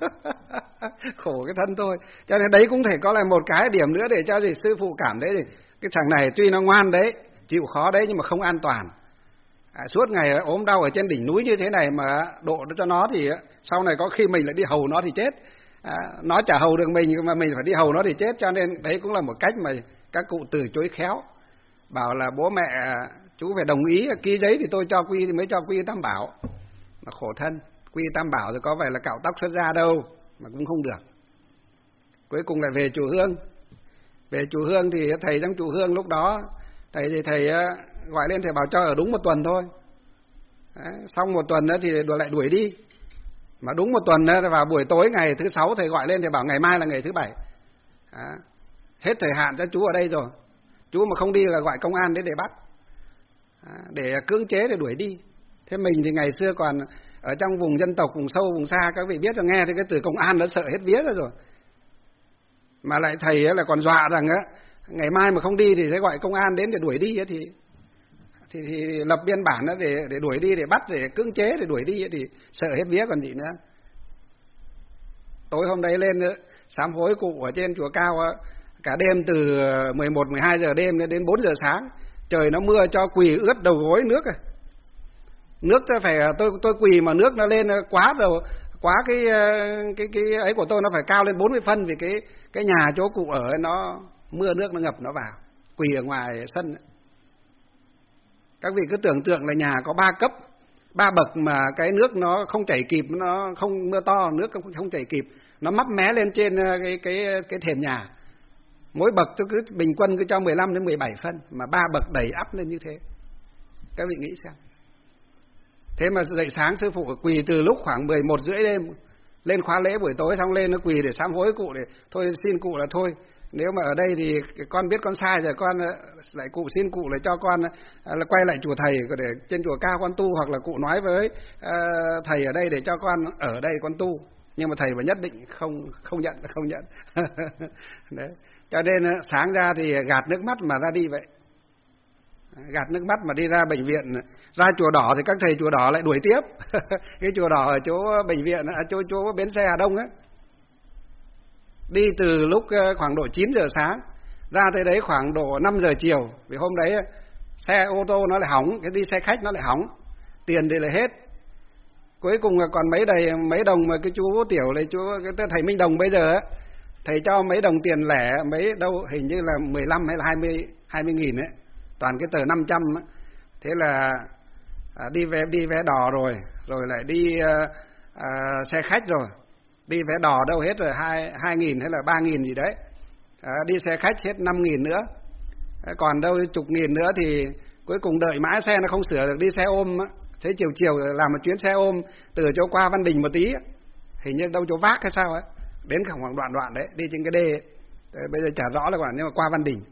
Khổ cái thân tôi. Cho nên đấy cũng thể có là một cái điểm nữa để cho gì sư phụ cảm thấy gì cái thằng này tuy nó ngoan đấy, chịu khó đấy, nhưng mà không an toàn. À, suốt ngày ốm đau ở trên đỉnh núi như thế này mà độ cho nó thì sau này có khi mình lại đi hầu nó thì chết. À, nó chả hầu được mình mà mình phải đi hầu nó thì chết. Cho nên đấy cũng là một cách mà các cụ từ chối khéo, bảo là bố mẹ chú phải đồng ý ký giấy thì tôi cho quy thì mới cho quy tam bảo. Mà khổ thân, quy tam bảo rồi có phải là cạo tóc xuất gia đâu mà cũng không được. Cuối cùng lại về chùa Hương. Về chùa Hương thì thầy trong chùa Hương lúc đó thầy thì thầy gọi lên thầy bảo cho ở đúng một tuần thôi. Đấy, xong một tuần nữa thì lại đuổi đi. Mà đúng một tuần nữa vào buổi tối ngày thứ sáu thầy gọi lên thầy bảo ngày mai là ngày thứ bảy. Đó. Hết thời hạn cho chú ở đây rồi. Chú mà không đi là gọi công an đến để bắt. Đó. Để cưỡng chế để đuổi đi. Thế mình thì ngày xưa còn ở trong vùng dân tộc, vùng sâu, vùng xa, các vị biết rồi, nghe thì cái từ công an nó sợ hết vía ra rồi. Mà lại thầy là còn dọa rằng á, ngày mai mà không đi thì sẽ gọi công an đến để đuổi đi ấy, thì, thì thì lập biên bản đó để để đuổi đi, để bắt, để cưỡng chế để đuổi đi ấy, thì sợ hết vía còn gì nữa. Tối hôm đấy lên nữa, sám hối cụ ở trên chùa Cao á, cả đêm từ mười một, mười hai giờ đêm đến bốn giờ sáng, trời nó mưa cho quỳ ướt đầu gối nước à. Nước phải tôi tôi quỳ mà nước nó lên quá rồi, quá cái cái cái ấy của tôi nó phải cao lên bốn mươi phân, vì cái cái nhà chỗ cụ ở nó mưa nước nó ngập nó vào, quỳ ở ngoài sân ấy. Các vị cứ tưởng tượng là nhà có ba cấp, ba bậc mà cái nước nó không chảy kịp, nó không mưa to nước không không chảy kịp, nó mấp mé lên trên cái cái cái thềm nhà. Mỗi bậc tôi cứ bình quân cứ cho mười lăm đến mười bảy phân, mà ba bậc đẩy ắp lên như thế. Các vị nghĩ xem. Thế mà dậy sáng sư phụ quỳ từ lúc khoảng mười một rưỡi đêm lên khóa lễ, buổi tối xong lên nó quỳ để sám hối cụ, để thôi xin cụ là thôi, nếu mà ở đây thì con biết con sai rồi, con lại cụ xin cụ là cho con là quay lại chùa thầy, để trên chùa Cao con tu, hoặc là cụ nói với uh, thầy ở đây để cho con ở đây con tu, nhưng mà thầy phải nhất định không không nhận không nhận. Đấy. Cho nên sáng ra thì gạt nước mắt mà ra đi vậy. Gạt nước mắt mà đi ra bệnh viện, ra chùa Đỏ thì các thầy chùa Đỏ lại đuổi tiếp. Cái chùa Đỏ ở chỗ bệnh viện, ở chỗ chỗ bến xe Hà Đông ấy, đi từ lúc khoảng độ chín giờ sáng ra tới đấy khoảng độ năm giờ chiều, vì hôm đấy xe ô tô nó lại hỏng, cái đi xe khách nó lại hỏng, tiền thì lại hết. Cuối cùng là còn mấy đầy mấy đồng mà cái chú Tiểu này, chú cái thầy Minh Đồng bây giờ ấy, thầy cho mấy đồng tiền lẻ, mấy đâu hình như là mười lăm hay là hai mươi hai mươi nghìn ấy, toàn cái tờ năm trăm ấy. Thế là à, đi vé đi vé đò rồi, rồi lại đi à, à, xe khách rồi, đi vé đò đâu hết rồi hai hai nghìn hay là ba nghìn gì đấy, à, đi xe khách hết năm nghìn nữa, à, còn đâu chục nghìn nữa thì cuối cùng đợi mãi xe nó không sửa được, đi xe ôm á. Thế chiều chiều làm một chuyến xe ôm từ chỗ qua Văn Đình một tí á, hình như đâu chỗ Vác hay sao ấy, đến khoảng đoạn đoạn đấy, đi trên cái đê ấy. Bây giờ chả rõ là quả, nhưng mà qua Văn Đình.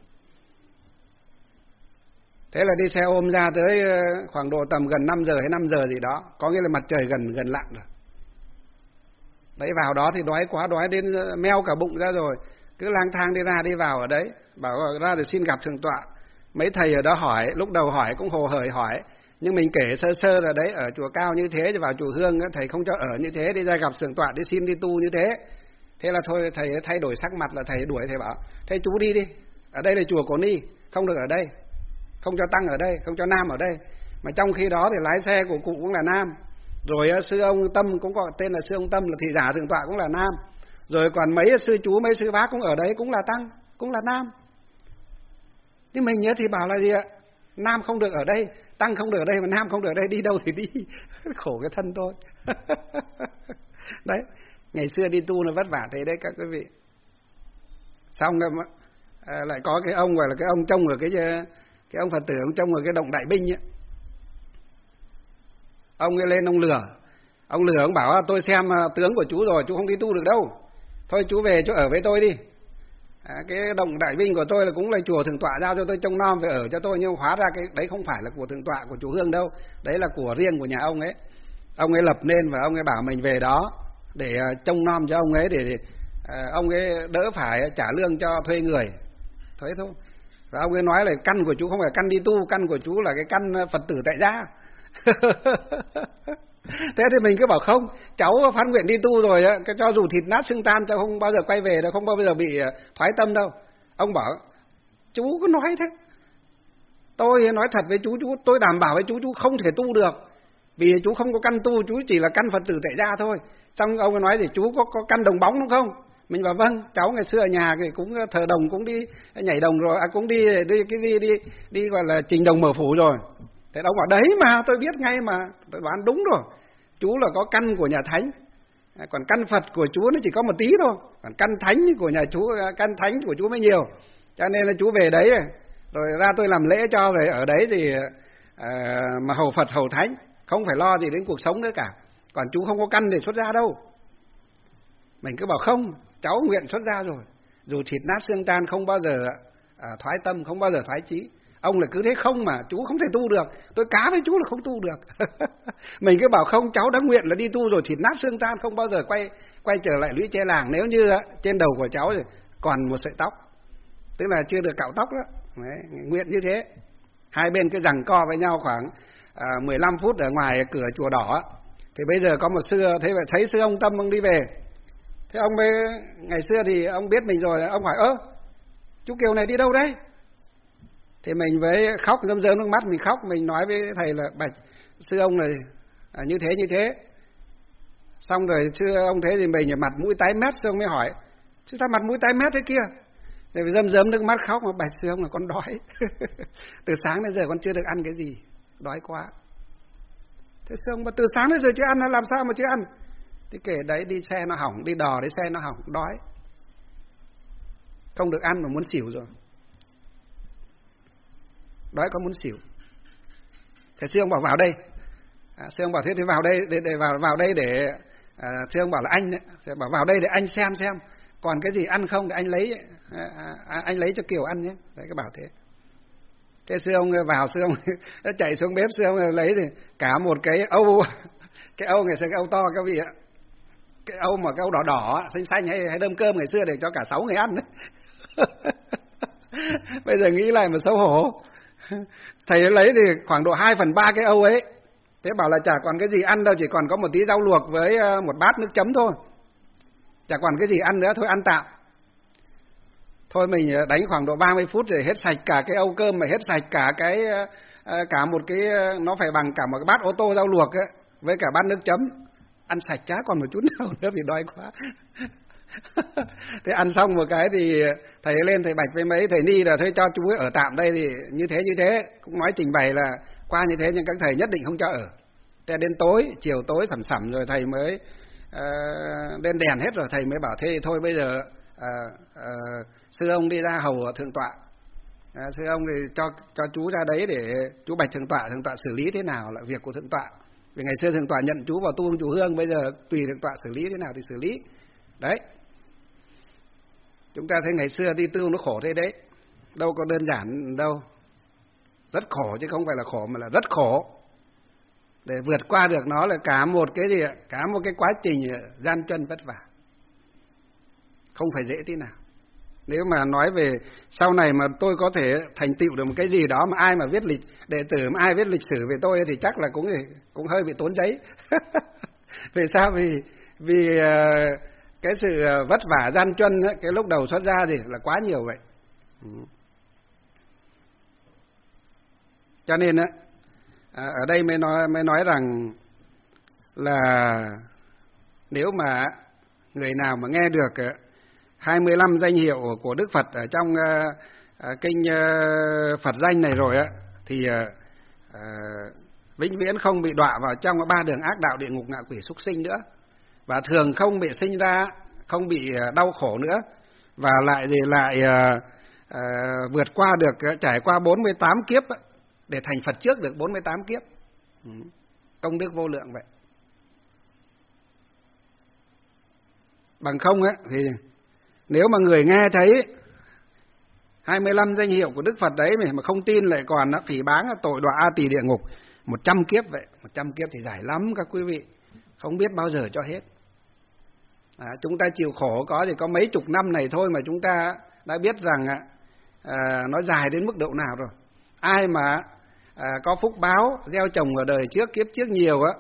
Thế là đi xe ôm ra tới khoảng độ tầm gần năm giờ hay năm giờ gì đó, có nghĩa là mặt trời gần gần lặn rồi. Đấy, vào đó thì đói quá, đói đến meo cả bụng ra rồi, cứ lang thang đi ra đi vào ở đấy, bảo ra để xin gặp thượng tọa. Mấy thầy ở đó hỏi, lúc đầu hỏi cũng hồ hởi hỏi, nhưng mình kể sơ sơ là đấy, ở chùa Cao như thế, vào chùa Hương thầy không cho ở như thế, đi ra gặp thượng tọa đi xin đi tu như thế. Thế là thôi thầy thay đổi sắc mặt, là thầy đuổi, thầy bảo thế chú đi đi, Ở đây là chùa Cổ Ni, không được ở đây, không cho tăng ở đây, không cho nam ở đây. Mà trong khi đó thì lái xe của cụ cũng là nam. Rồi sư ông Tâm cũng có tên là sư ông Tâm, là thị giả thượng tọa cũng là nam. Rồi còn mấy sư chú, mấy sư bác cũng ở đấy cũng là tăng, cũng là nam. Nhưng mình nhớ thì bảo là gì ạ? Nam không được ở đây, tăng không được ở đây, mà nam không được ở đây, đi đâu thì đi. Khổ cái thân tôi. Đấy, ngày xưa đi tu là vất vả thế đấy các quý vị. Xong rồi à, lại có cái ông gọi là cái ông trông ở cái cái ông Phật tử ông trông ở cái động Đại Binh ấy. Ông ấy lên ông lừa, ông lừa ông bảo tôi xem tướng của chú rồi, chú không đi tu được đâu, thôi chú về chú ở với tôi đi. À, cái động Đại Binh của tôi là cũng là chùa Thượng Tọa giao cho tôi trông nom về ở cho tôi, nhưng hóa ra cái đấy không phải là của Thượng Tọa, của chú Hương đâu, đấy là của riêng của nhà ông ấy. Ông ấy lập nên và ông ấy bảo mình về đó để trông nom cho ông ấy, để à, ông ấy đỡ phải trả lương cho thuê người, thế thôi. Và ông ấy nói là căn của chú không phải căn đi tu, căn của chú là cái căn Phật tử tại gia. Thế thì mình cứ bảo không, cháu phát nguyện đi tu rồi á, cho dù thịt nát xương tan cháu không bao giờ quay về đâu, không bao giờ bị thoái tâm đâu. Ông bảo chú cứ nói thế. Tôi nói thật với chú, chú tôi đảm bảo với chú, chú không thể tu được, vì chú không có căn tu, chú chỉ là căn Phật tử tại gia thôi. Xong ông ấy nói thì chú có có căn đồng bóng đúng không? Mình bảo vâng, cháu ngày xưa ở nhà thì cũng thờ đồng, cũng đi nhảy đồng rồi, à, cũng đi đi cái đi, đi đi gọi là trình đồng mở phủ rồi. Thế ông bảo đấy mà tôi biết ngay mà, tôi đoán đúng rồi. Chú là có căn của nhà thánh, còn căn Phật của chú nó chỉ có một tí thôi, còn căn thánh của nhà chú, căn thánh của chú mới nhiều. Cho nên là chú về đấy rồi ra tôi làm lễ cho, rồi ở đấy thì à, mà hầu Phật hầu thánh, không phải lo gì đến cuộc sống nữa cả. Còn chú không có căn để xuất gia đâu. Mình cứ bảo không, cháu nguyện xuất gia rồi, dù thịt nát xương tan không bao giờ à, thoái tâm, không bao giờ thoái chí. Ông là cứ thế không mà chú không thể tu được, tôi cá với chú là không tu được. Mình cứ bảo không, cháu đã nguyện là đi tu rồi, thịt nát xương tan, không bao giờ quay quay trở lại lũy tre làng. Nếu như trên đầu của cháu còn một sợi tóc, tức là chưa được cạo tóc đó. Đấy, nguyện như thế. Hai bên cứ giằng co với nhau khoảng à, mười lăm phút ở ngoài cửa chùa đỏ. Thì bây giờ có một sư, thấy thấy sư ông Tâm ông đi về. Thế ông mới, ngày xưa thì ông biết mình rồi, ông hỏi ơ chú Kiều này đi đâu đấy? Thì mình với khóc rơm rơm nước mắt, mình khóc, mình nói với thầy là bạch sư ông này à, như thế như thế. Xong rồi sư ông thế thì mình mặt mũi tái mét, sư ông mới hỏi chứ sao mặt mũi tái mét thế kia? Thì rơm rơm nước mắt khóc mà bạch sư ông là con đói. Từ sáng đến giờ con chưa được ăn cái gì, đói quá. Thế sư ông mà từ sáng đến giờ chưa ăn, làm sao mà chưa ăn? Thì kể đấy, đi xe nó hỏng, đi đò đấy xe nó hỏng, đói, không được ăn mà muốn xỉu rồi, đói có muốn xỉu. Thế sư ông bảo vào đây, à, sư ông bảo thế thì vào đây để, để vào vào đây để à, sư ông bảo là anh đấy, sư bảo vào đây để anh xem xem còn cái gì ăn không, để anh lấy à, à, anh lấy cho Kiều ăn nhé. Đấy, cái bảo thế. Thế sư ông vào, sư ông chạy xuống bếp, sư ông lấy thì cả một cái âu, cái âu ngày xưa cái âu to các vị ạ, cái âu mà cái âu đỏ đỏ xanh xanh hay, hay đơm cơm ngày xưa để cho cả sáu người ăn đấy. Bây giờ nghĩ lại mà xấu hổ. Thầy lấy thì khoảng độ hai phần ba cái âu ấy. Thế bảo là chả còn cái gì ăn đâu, chỉ còn có một tí rau luộc với một bát nước chấm thôi, chả còn cái gì ăn nữa, thôi ăn tạm. Thôi mình đánh khoảng độ ba mươi phút để hết sạch cả cái âu cơm, mà hết sạch cả cái cả một cái, nó phải bằng cả một cái bát ô tô rau luộc ấy, với cả bát nước chấm. Ăn sạch chả còn một chút nào nữa vì đói quá. Thế ăn xong một cái thì thầy lên thầy bạch với mấy thầy ni là thôi cho chú ấy ở tạm đây, thì như thế như thế cũng nói trình bày là qua như thế nhưng các thầy nhất định không cho ở. Thế đến tối, chiều tối sẩm sẩm rồi thầy mới uh, lên đèn hết rồi, thầy mới bảo thế thôi bây giờ uh, uh, sư ông đi ra hầu thượng tọa. Uh, sư ông thì cho cho chú ra đấy để chú bạch thượng tọa, thượng tọa xử lý thế nào là việc của thượng tọa. Vì ngày xưa thượng tọa nhận chú vào tu chú Hương, bây giờ tùy thượng tọa xử lý thế nào thì xử lý. Đấy. Chúng ta thấy ngày xưa đi tu nó khổ thế đấy, đâu có đơn giản đâu. Rất khổ chứ không phải là khổ mà là rất khổ. Để vượt qua được nó là cả một cái gì, cả một cái quá trình gian truân vất vả, không phải dễ tí nào. Nếu mà nói về sau này mà tôi có thể thành tựu được một cái gì đó mà ai mà viết lịch đệ tử, mà ai viết lịch sử về tôi thì chắc là cũng cũng hơi bị tốn giấy. Vì sao? Vì vì cái sự vất vả gian truân cái lúc đầu xuất gia thì là quá nhiều vậy. Cho nên á, ở đây mới nói mới nói rằng là nếu mà người nào mà nghe được hai mươi lăm danh hiệu của Đức Phật ở trong uh, kinh uh, Phật danh này rồi á, thì uh, uh, vĩnh viễn không bị đọa vào trong ba đường ác đạo, địa ngục, ngạ quỷ, súc sinh nữa, và thường không bị sinh ra, không bị đau khổ nữa, và lại thì lại uh, uh, vượt qua được, uh, trải qua bốn mươi tám kiếp để thành Phật trước được bốn mươi tám kiếp. Ừ. Công đức vô lượng vậy. Bằng không á thì nếu mà người nghe thấy hai mươi lăm danh hiệu của Đức Phật đấy mà không tin, lại còn nó phỉ báng tội đọa A Tỳ địa ngục một trăm kiếp vậy. Một trăm kiếp thì dài lắm các quý vị, không biết bao giờ cho hết. À, chúng ta chịu khổ có thì có mấy chục năm này thôi mà chúng ta đã biết rằng à, nó dài đến mức độ nào rồi. Ai mà à, có phúc báo gieo trồng ở đời trước, kiếp trước nhiều á,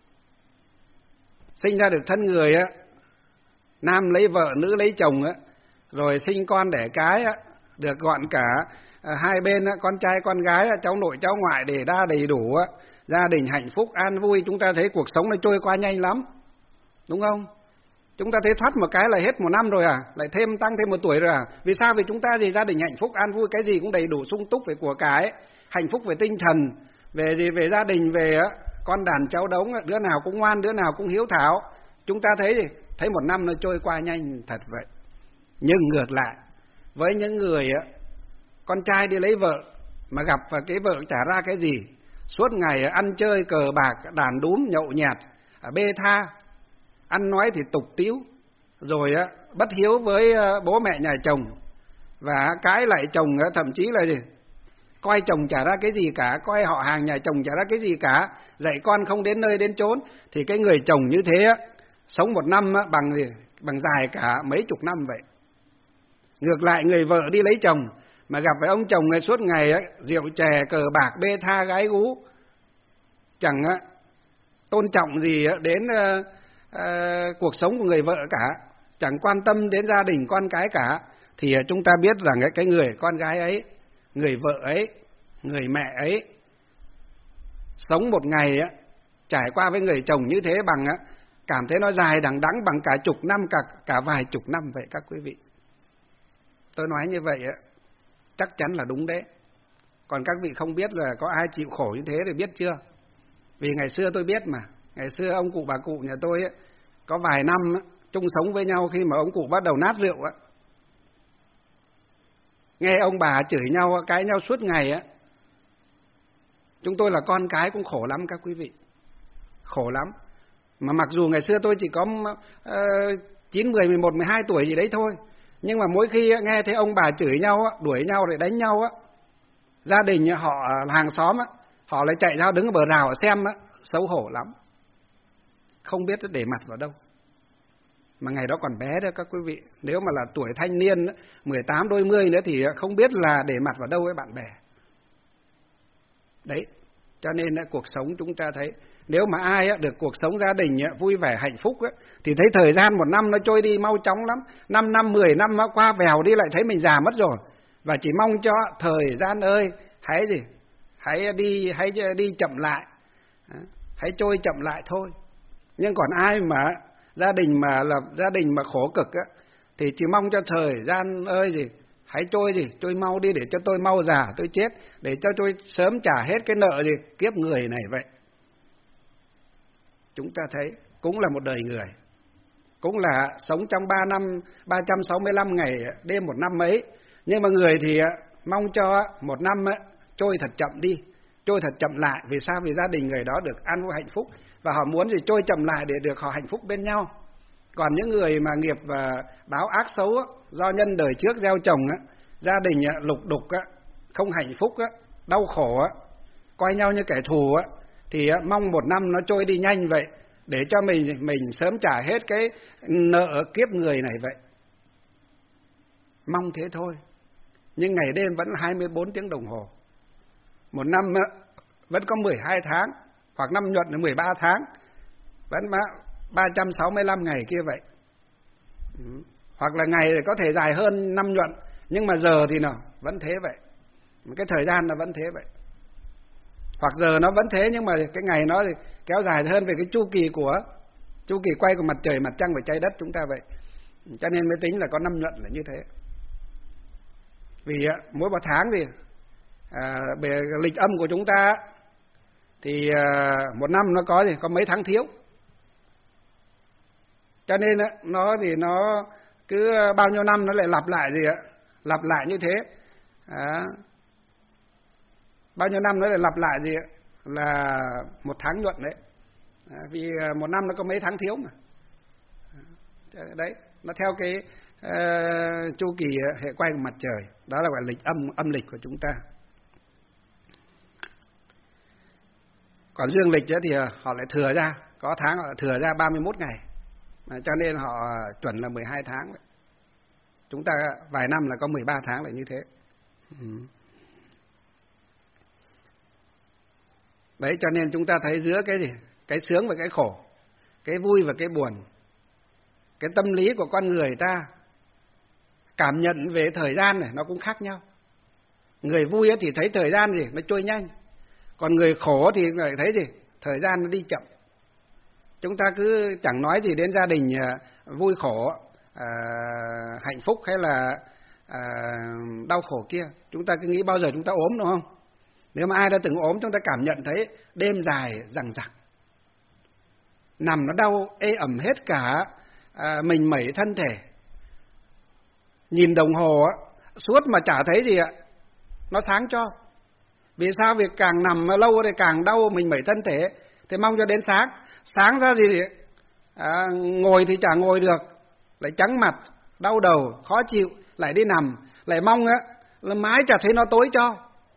sinh ra được thân người á, nam lấy vợ, nữ lấy chồng á, rồi sinh con đẻ cái á, được gọn cả à, hai bên á, con trai con gái á, cháu nội cháu ngoại để đa đầy đủ á, gia đình hạnh phúc an vui, chúng ta thấy cuộc sống nó trôi qua nhanh lắm, đúng không? Chúng ta thấy thoát một cái là hết một năm rồi à, lại thêm tăng thêm một tuổi rồi à. Vì sao? Vì chúng ta gì, gia đình hạnh phúc an vui, cái gì cũng đầy đủ sung túc về của cái, hạnh phúc về tinh thần, về gì, về gia đình, về á, con đàn cháu đống, đứa nào cũng ngoan, đứa nào cũng hiếu thảo. Chúng ta thấy gì? Thấy một năm nó trôi qua nhanh thật vậy. Nhưng ngược lại, với những người á, con trai đi lấy vợ mà gặp và cái vợ trả ra cái gì, suốt ngày ăn chơi cờ bạc, đàn đúm, nhậu nhẹt, bê tha, ăn nói thì tục tĩu, rồi á bất hiếu với bố mẹ nhà chồng, và cãi lại chồng, thậm chí là gì, coi chồng trả ra cái gì cả, coi họ hàng nhà chồng trả ra cái gì cả, dạy con không đến nơi đến chốn, thì cái người chồng như thế á, sống một năm á, bằng gì, bằng dài cả mấy chục năm vậy. Ngược lại người vợ đi lấy chồng mà gặp với ông chồng này suốt ngày ấy, rượu chè cờ bạc bê tha gái gú, chẳng á, tôn trọng gì á, đến uh, uh, cuộc sống của người vợ cả, chẳng quan tâm đến gia đình con cái cả, thì uh, chúng ta biết rằng ấy, cái người con gái ấy, người vợ ấy, người mẹ ấy sống một ngày á, trải qua với người chồng như thế bằng á, cảm thấy nó dài đằng đẵng bằng cả chục năm, cả cả vài chục năm vậy các quý vị. Tôi nói như vậy á, chắc chắn là đúng đấy. Còn các vị không biết là có ai chịu khổ như thế thì biết chưa? Vì ngày xưa tôi biết mà, ngày xưa ông cụ bà cụ nhà tôi ấy, có vài năm ấy, chung sống với nhau khi mà ông cụ bắt đầu nát rượu ấy. Nghe ông bà chửi nhau, cãi nhau suốt ngày ấy. Chúng tôi là con cái cũng khổ lắm các quý vị, khổ lắm. Mà mặc dù ngày xưa tôi chỉ có uh, chín, mười, mười một, mười hai tuổi gì đấy thôi, nhưng mà mỗi khi nghe thấy ông bà chửi nhau, đuổi nhau rồi đánh nhau, gia đình họ, hàng xóm, họ lại chạy ra đứng ở bờ rào xem, xấu hổ lắm, không biết để mặt vào đâu. Mà ngày đó còn bé đó các quý vị, nếu mà là tuổi thanh niên, mười tám đôi mươi nữa thì không biết là để mặt vào đâu với bạn bè. Đấy, cho nên cuộc sống chúng ta thấy, nếu mà ai được cuộc sống gia đình vui vẻ hạnh phúc thì thấy thời gian một năm nó trôi đi mau chóng lắm. Năm năm, mười năm qua vèo đi lại thấy mình già mất rồi. Và chỉ mong cho thời gian ơi, hãy gì, hãy đi, hãy đi chậm lại, hãy trôi chậm lại thôi. Nhưng còn ai mà gia đình mà là gia đình mà khổ cực á, thì chỉ mong cho thời gian ơi gì, hãy trôi gì, trôi mau đi để cho tôi mau già, tôi chết, để cho tôi sớm trả hết cái nợ gì kiếp người này vậy. Chúng ta thấy cũng là một đời người, cũng là sống trong ba năm, ba trăm sáu mươi lăm ngày đêm một năm ấy, nhưng mà người thì mong cho một năm trôi thật chậm đi, trôi thật chậm lại. Vì sao? Vì gia đình người đó được an vui hạnh phúc, và họ muốn gì trôi chậm lại để được họ hạnh phúc bên nhau. Còn những người mà nghiệp và báo ác xấu do nhân đời trước gieo trồng, gia đình lục đục, không hạnh phúc, đau khổ, coi nhau như kẻ thù, thì mong một năm nó trôi đi nhanh vậy, để cho mình mình sớm trả hết cái nợ kiếp người này vậy. Mong thế thôi. Nhưng ngày đêm vẫn hai mươi bốn tiếng đồng hồ. Một năm vẫn có mười hai tháng, hoặc năm nhuận là mười ba tháng, vẫn ba trăm sáu mươi lăm ngày kia vậy. Hoặc là ngày có thể dài hơn năm nhuận, nhưng mà giờ thì nào vẫn thế vậy. Cái thời gian nó vẫn thế vậy. Hoặc giờ nó vẫn thế nhưng mà cái ngày nó thì kéo dài hơn về cái chu kỳ của chu kỳ quay của mặt trời, mặt trăng và trái đất chúng ta vậy. Cho nên mới tính là có năm nhuận là như thế. Vì mỗi một tháng thì à, về lịch âm của chúng ta thì à, một năm nó có gì có mấy tháng thiếu. Cho nên nó thì nó cứ bao nhiêu năm nó lại lặp lại gì ạ, lặp lại như thế. À, bao nhiêu năm nó lại lặp lại gì ạ, là một tháng nhuận đấy. À, vì một năm nó có mấy tháng thiếu mà. Đấy, nó theo cái uh, chu kỳ hệ quay của mặt trời, đó là gọi lịch âm âm lịch của chúng ta. Còn dương lịch thì họ lại thừa ra, có tháng họ thừa ra ba mươi mốt ngày, à, cho nên họ chuẩn là mười hai tháng. Chúng ta vài năm là có mười ba tháng là như thế. Ừ. Đấy, cho nên chúng ta thấy giữa cái gì, cái sướng và cái khổ, cái vui và cái buồn, cái tâm lý của con người ta cảm nhận về thời gian này nó cũng khác nhau. Người vui thì thấy thời gian gì nó trôi nhanh, còn người khổ thì lại thấy gì thời gian nó đi chậm. Chúng ta cứ chẳng nói gì đến gia đình vui khổ, à, hạnh phúc hay là à, đau khổ kia, chúng ta cứ nghĩ bao giờ chúng ta ốm đúng không? Nếu mà ai đã từng ốm, chúng ta cảm nhận thấy đêm dài dằng dặc, nằm nó đau ê ẩm hết cả à, mình mẩy thân thể. Nhìn đồng hồ suốt mà chả thấy gì ạ, nó sáng cho. Vì sao? Việc càng nằm lâu thì càng đau mình mẩy thân thể, thì mong cho đến sáng. Sáng ra gì à, ngồi thì chả ngồi được, lại trắng mặt, đau đầu, khó chịu, lại đi nằm, lại mong á là mãi chả thấy nó tối cho.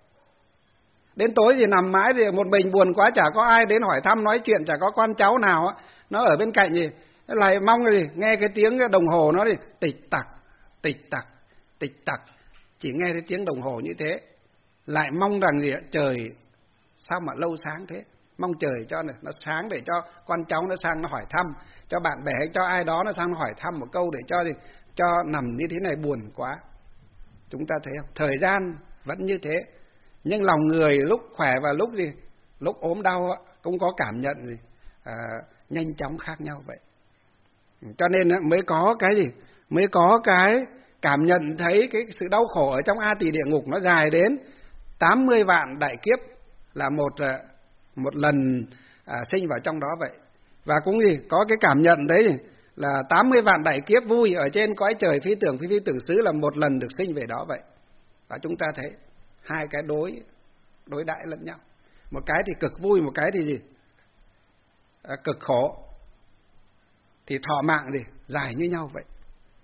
Đến tối thì nằm mãi thì một mình buồn quá, chả có ai đến hỏi thăm nói chuyện, chả có con cháu nào á nó ở bên cạnh gì, lại mong gì nghe cái tiếng cái đồng hồ nó đi tịch tặc, tịch tặc, tịch tặc, chỉ nghe cái tiếng đồng hồ như thế, lại mong rằng gì trời sao mà lâu sáng thế, mong trời cho này, nó sáng để cho con cháu nó sang nó hỏi thăm, cho bạn bè hay cho ai đó nó sang nó hỏi thăm một câu để cho gì, cho nằm như thế này buồn quá. Chúng ta thấy không? Thời gian vẫn như thế, nhưng lòng người lúc khỏe và lúc gì, lúc ốm đau cũng có cảm nhận gì à, nhanh chóng khác nhau vậy. Cho nên mới có cái gì, mới có cái cảm nhận thấy cái sự đau khổ ở trong A Tỳ địa ngục nó dài đến tám mươi vạn đại kiếp là một một lần à, sinh vào trong đó vậy. Và cũng gì có cái cảm nhận đấy là tám mươi vạn đại kiếp vui ở trên cõi trời phi tưởng phi phi tưởng xứ là một lần được sinh về đó vậy. Và chúng ta thấy hai cái đối đối đãi lẫn nhau, một cái thì cực vui, một cái thì gì à, cực khổ, thì thọ mạng gì dài như nhau vậy.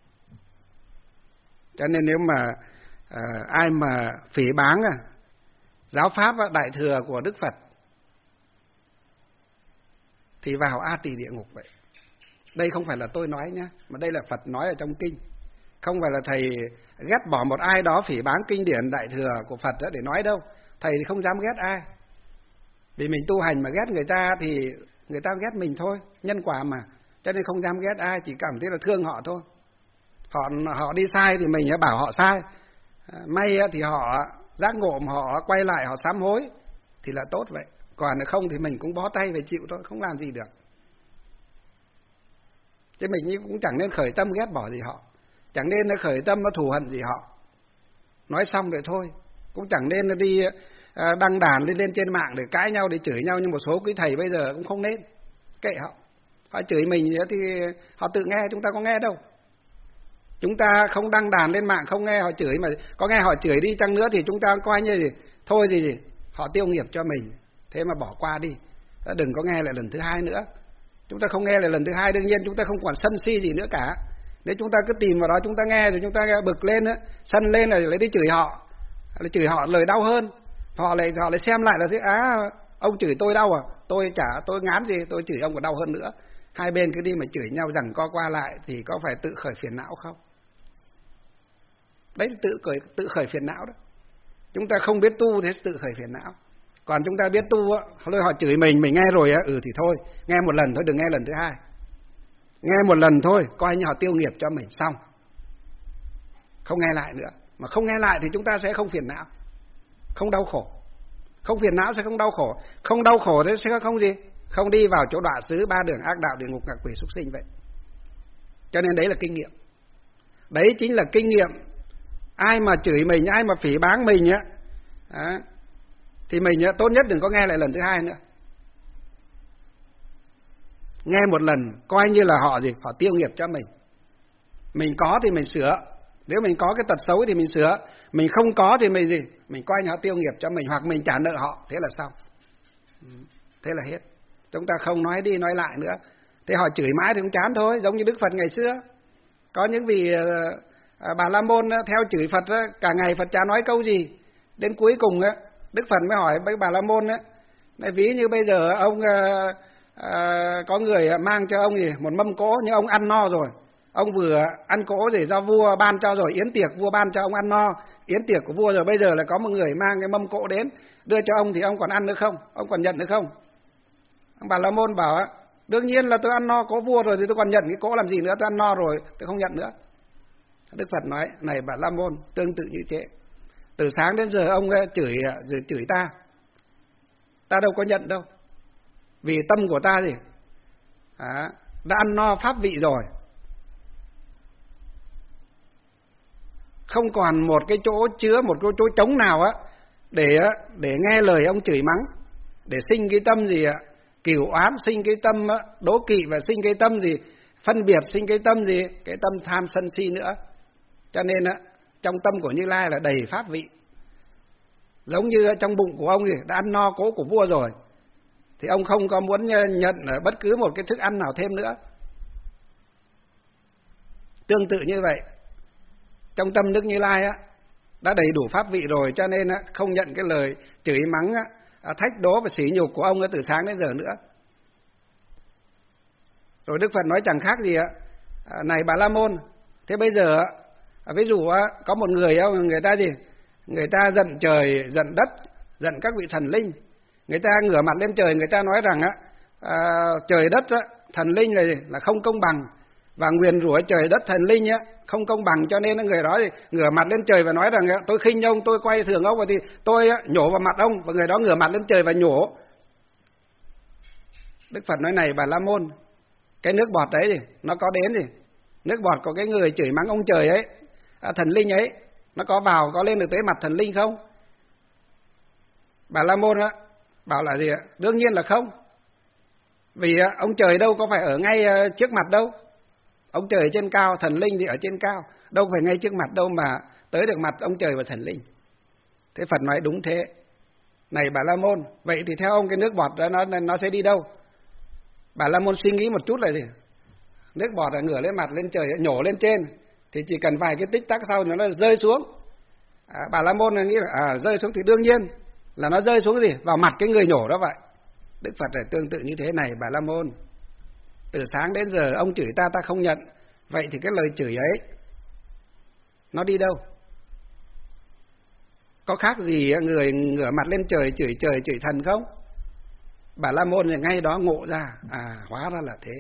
Cho nên nếu mà à, ai mà phỉ báng à, giáo pháp đại thừa của Đức Phật thì vào A Tỳ địa ngục vậy. Đây không phải là tôi nói nhá, mà đây là Phật nói ở trong kinh. Không phải là thầy ghét bỏ một ai đó phỉ báng kinh điển đại thừa của Phật đó để nói đâu. Thầy thì không dám ghét ai. Vì mình tu hành mà ghét người ta thì người ta ghét mình thôi, nhân quả mà. Cho nên không dám ghét ai, chỉ cảm thấy là thương họ thôi. Họ họ đi sai thì mình bảo họ sai. May thì họ giác ngộ mà họ quay lại họ sám hối thì là tốt vậy. Còn không thì mình cũng bó tay về chịu thôi, không làm gì được. Chứ mình cũng chẳng nên khởi tâm ghét bỏ gì họ, chẳng nên khởi tâm nó thù hận gì họ. Nói xong rồi thôi, cũng chẳng nên đi đăng đàn lên lên trên mạng để cãi nhau, để chửi nhau như một số quý thầy bây giờ cũng không nên. Kệ họ, họ chửi mình thì họ tự nghe, chúng ta có nghe đâu. Chúng ta không đăng đàn lên mạng, không nghe họ chửi, mà có nghe họ chửi đi chăng nữa thì chúng ta coi như gì, thôi thì gì, họ tiêu nghiệp cho mình, thế mà bỏ qua đi, đừng có nghe lại lần thứ hai nữa. Chúng ta không nghe lại lần thứ hai, đương nhiên chúng ta không còn sân si gì nữa cả. Nếu chúng ta cứ tìm vào đó, chúng ta nghe rồi chúng ta bực lên, sân lên rồi lấy đi chửi họ, lại chửi họ lời đau hơn. Họ lại họ lại xem lại là thế, á ông chửi tôi đau à, tôi chả tôi ngán gì, tôi chửi ông còn đau hơn nữa. Hai bên cứ đi mà chửi nhau rằng co qua lại thì có phải tự khởi phiền não không? Đấy là tự khởi tự khởi phiền não đó. Chúng ta không biết tu thế tự khởi phiền não. Còn chúng ta biết tu á, họ chửi mình, mình nghe rồi á, ừ thì thôi, nghe một lần thôi, đừng nghe lần thứ hai. Nghe một lần thôi, coi như họ tiêu nghiệp cho mình xong. Không nghe lại nữa. Mà không nghe lại thì chúng ta sẽ không phiền não, không đau khổ. Không phiền não sẽ không đau khổ. Không đau khổ thế sẽ không gì? Không đi vào chỗ đọa xứ, ba đường ác đạo, địa ngục, ngạ quỷ, súc sinh vậy. Cho nên đấy là kinh nghiệm. Đấy chính là kinh nghiệm. Ai mà chửi mình, ai mà phỉ báng mình á, à, thì mình á, tốt nhất đừng có nghe lại lần thứ hai nữa. Nghe một lần coi như là họ gì? Họ tiêu nghiệp cho mình. Mình có thì mình sửa. Nếu mình có cái tật xấu thì mình sửa. Mình không có thì mình gì? Mình coi như họ tiêu nghiệp cho mình, hoặc mình trả nợ họ. Thế là xong. Thế là hết. Chúng ta không nói đi nói lại nữa. Thế họ chửi mãi thì cũng chán thôi. Giống như Đức Phật ngày xưa. Có những vị uh, Bà La Môn theo chửi Phật đó, cả ngày Phật chả nói câu gì. Đến cuối cùng á, Đức Phật mới hỏi với Bà La Môn á, ví như bây giờ ông uh, uh, có người mang cho ông gì một mâm cỗ, nhưng ông ăn no rồi. Ông vừa ăn cỗ để do vua ban cho rồi, yến tiệc vua ban cho ông ăn no, yến tiệc của vua rồi, bây giờ là có một người mang cái mâm cỗ đến đưa cho ông thì ông còn ăn nữa không? Ông còn nhận nữa không? Ông Bà La Môn bảo đương nhiên là tôi ăn no cỗ vua rồi thì tôi còn nhận cái cỗ làm gì nữa, tôi ăn no rồi tôi không nhận nữa. Đức Phật nói này Bà La Môn, tương tự như thế. Từ sáng đến giờ ông chửi chửi ta, ta đâu có nhận đâu, vì tâm của ta gì à, đã ăn no pháp vị rồi, không còn một cái chỗ chứa, một cái chỗ trống nào á để để nghe lời ông chửi mắng, để sinh cái tâm gì ạ, cừu oán, sinh cái tâm đố kỵ, và sinh cái tâm gì phân biệt, sinh cái tâm gì cái tâm tham sân si nữa. Cho nên á, trong tâm của Như Lai là đầy pháp vị. Giống như trong bụng của ông thì đã ăn no cỗ của vua rồi, thì ông không có muốn nhận bất cứ một cái thức ăn nào thêm nữa. Tương tự như vậy, trong tâm Đức Như Lai á, đã đầy đủ pháp vị rồi, cho nên á, không nhận cái lời chửi mắng á, thách đố và sỉ nhục của ông á, từ sáng đến giờ nữa. Rồi Đức Phật nói chẳng khác gì á, này Bà La Môn, thế bây giờ á, ví dụ á, có một người á, người ta gì, người ta giận trời, giận đất, giận các vị thần linh, người ta ngửa mặt lên trời, người ta nói rằng á, à, trời đất á, thần linh là gì? Là không công bằng, và nguyền rủa trời đất thần linh á không công bằng, cho nên người đó thì ngửa mặt lên trời và nói rằng tôi khinh ông, tôi quay thường ông, và thì tôi á, nhổ vào mặt ông, và người đó ngửa mặt lên trời và nhổ. Đức Phật nói này Bà La Môn, cái nước bọt đấy gì nó có đến gì, nước bọt của cái người chửi mắng ông trời ấy, à, thần linh ấy, nó có vào, có lên được tới mặt thần linh không? Bà La Môn á bảo là gì ạ? Đương nhiên là không, vì á, ông trời đâu có phải ở ngay trước mặt đâu. Ông trời ở trên cao, thần linh thì ở trên cao, đâu phải ngay trước mặt đâu mà tới được mặt ông trời và thần linh. Thế Phật nói đúng thế. Này Bà La Môn, vậy thì theo ông cái nước bọt đó nó nó sẽ đi đâu? Bà La Môn suy nghĩ một chút là gì? Nước bọt là ngửa lên mặt lên trời, nhổ lên trên, thì chỉ cần vài cái tích tắc sau nó rơi xuống. À, Bà La Môn nghĩ là à, rơi xuống thì đương nhiên là nó rơi xuống gì? Vào mặt cái người nhổ đó vậy. Đức Phật là tương tự như thế này Bà La Môn. Từ sáng đến giờ ông chửi ta, ta không nhận. Vậy thì cái lời chửi ấy nó đi đâu? Có khác gì người ngửa mặt lên trời chửi trời chửi thần không? Bà La Môn thì ngay đó ngộ ra, à hóa ra là thế.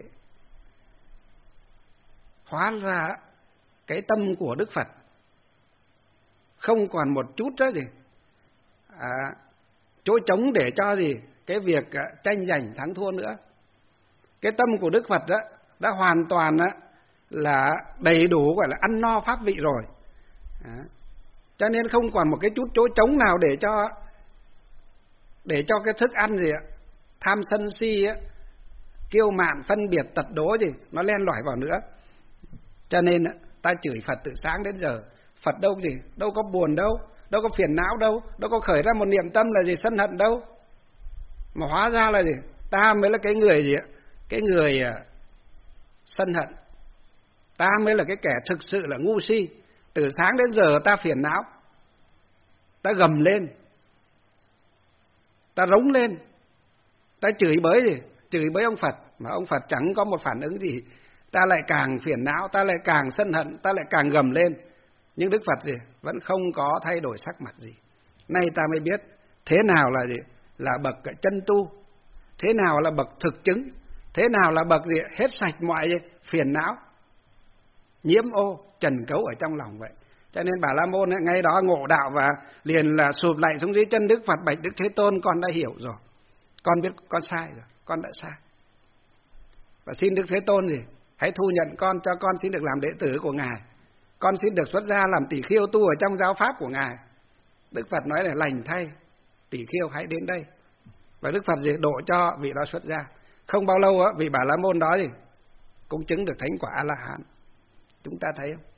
Hóa ra cái tâm của Đức Phật không còn một chút đó gì à, chỗ trống để cho gì cái việc tranh giành thắng thua nữa. Cái tâm của Đức Phật đó đã hoàn toàn đó, là đầy đủ, gọi là ăn no pháp vị rồi. À, cho nên không còn một cái chút chỗ trống nào để cho để cho cái thức ăn gì ạ, tham sân si á, kiêu mạn, phân biệt, tật đố gì nó len lỏi vào nữa. Cho nên ta chửi Phật từ sáng đến giờ, Phật đâu gì, đâu có buồn đâu, đâu có phiền não đâu, đâu có khởi ra một niệm tâm là gì sân hận đâu. Mà hóa ra là gì, ta mới là cái người gì ạ, cái người uh, sân hận. Ta mới là cái kẻ thực sự là ngu si. Từ sáng đến giờ ta phiền não, ta gầm lên, ta rống lên, ta chửi bới gì, chửi bới ông Phật, mà ông Phật chẳng có một phản ứng gì. Ta lại càng phiền não, ta lại càng sân hận, ta lại càng gầm lên. Nhưng Đức Phật gì vẫn không có thay đổi sắc mặt gì. Nay ta mới biết thế nào là gì, là bậc chân tu, thế nào là bậc thực chứng, thế nào là bậc gì hết sạch mọi gì phiền não, nhiễm ô trần cấu ở trong lòng vậy. Cho nên Bà La Môn ấy, ngay đó ngộ đạo và liền là sụp lạy xuống dưới chân Đức Phật, bạch Đức Thế Tôn, con đã hiểu rồi, con biết con sai rồi, con đã sai. Và xin Đức Thế Tôn gì hãy thu nhận con, cho con xin được làm đệ tử của Ngài, con xin được xuất gia làm tỷ khưu tu ở trong giáo pháp của Ngài. Đức Phật nói là lành thay, tỷ khưu hãy đến đây. Và Đức Phật gì độ cho vị đó xuất gia. Không bao lâu á, vị Bà La Môn đó gì cũng chứng được thánh quả A La Hán. Chúng ta thấy không?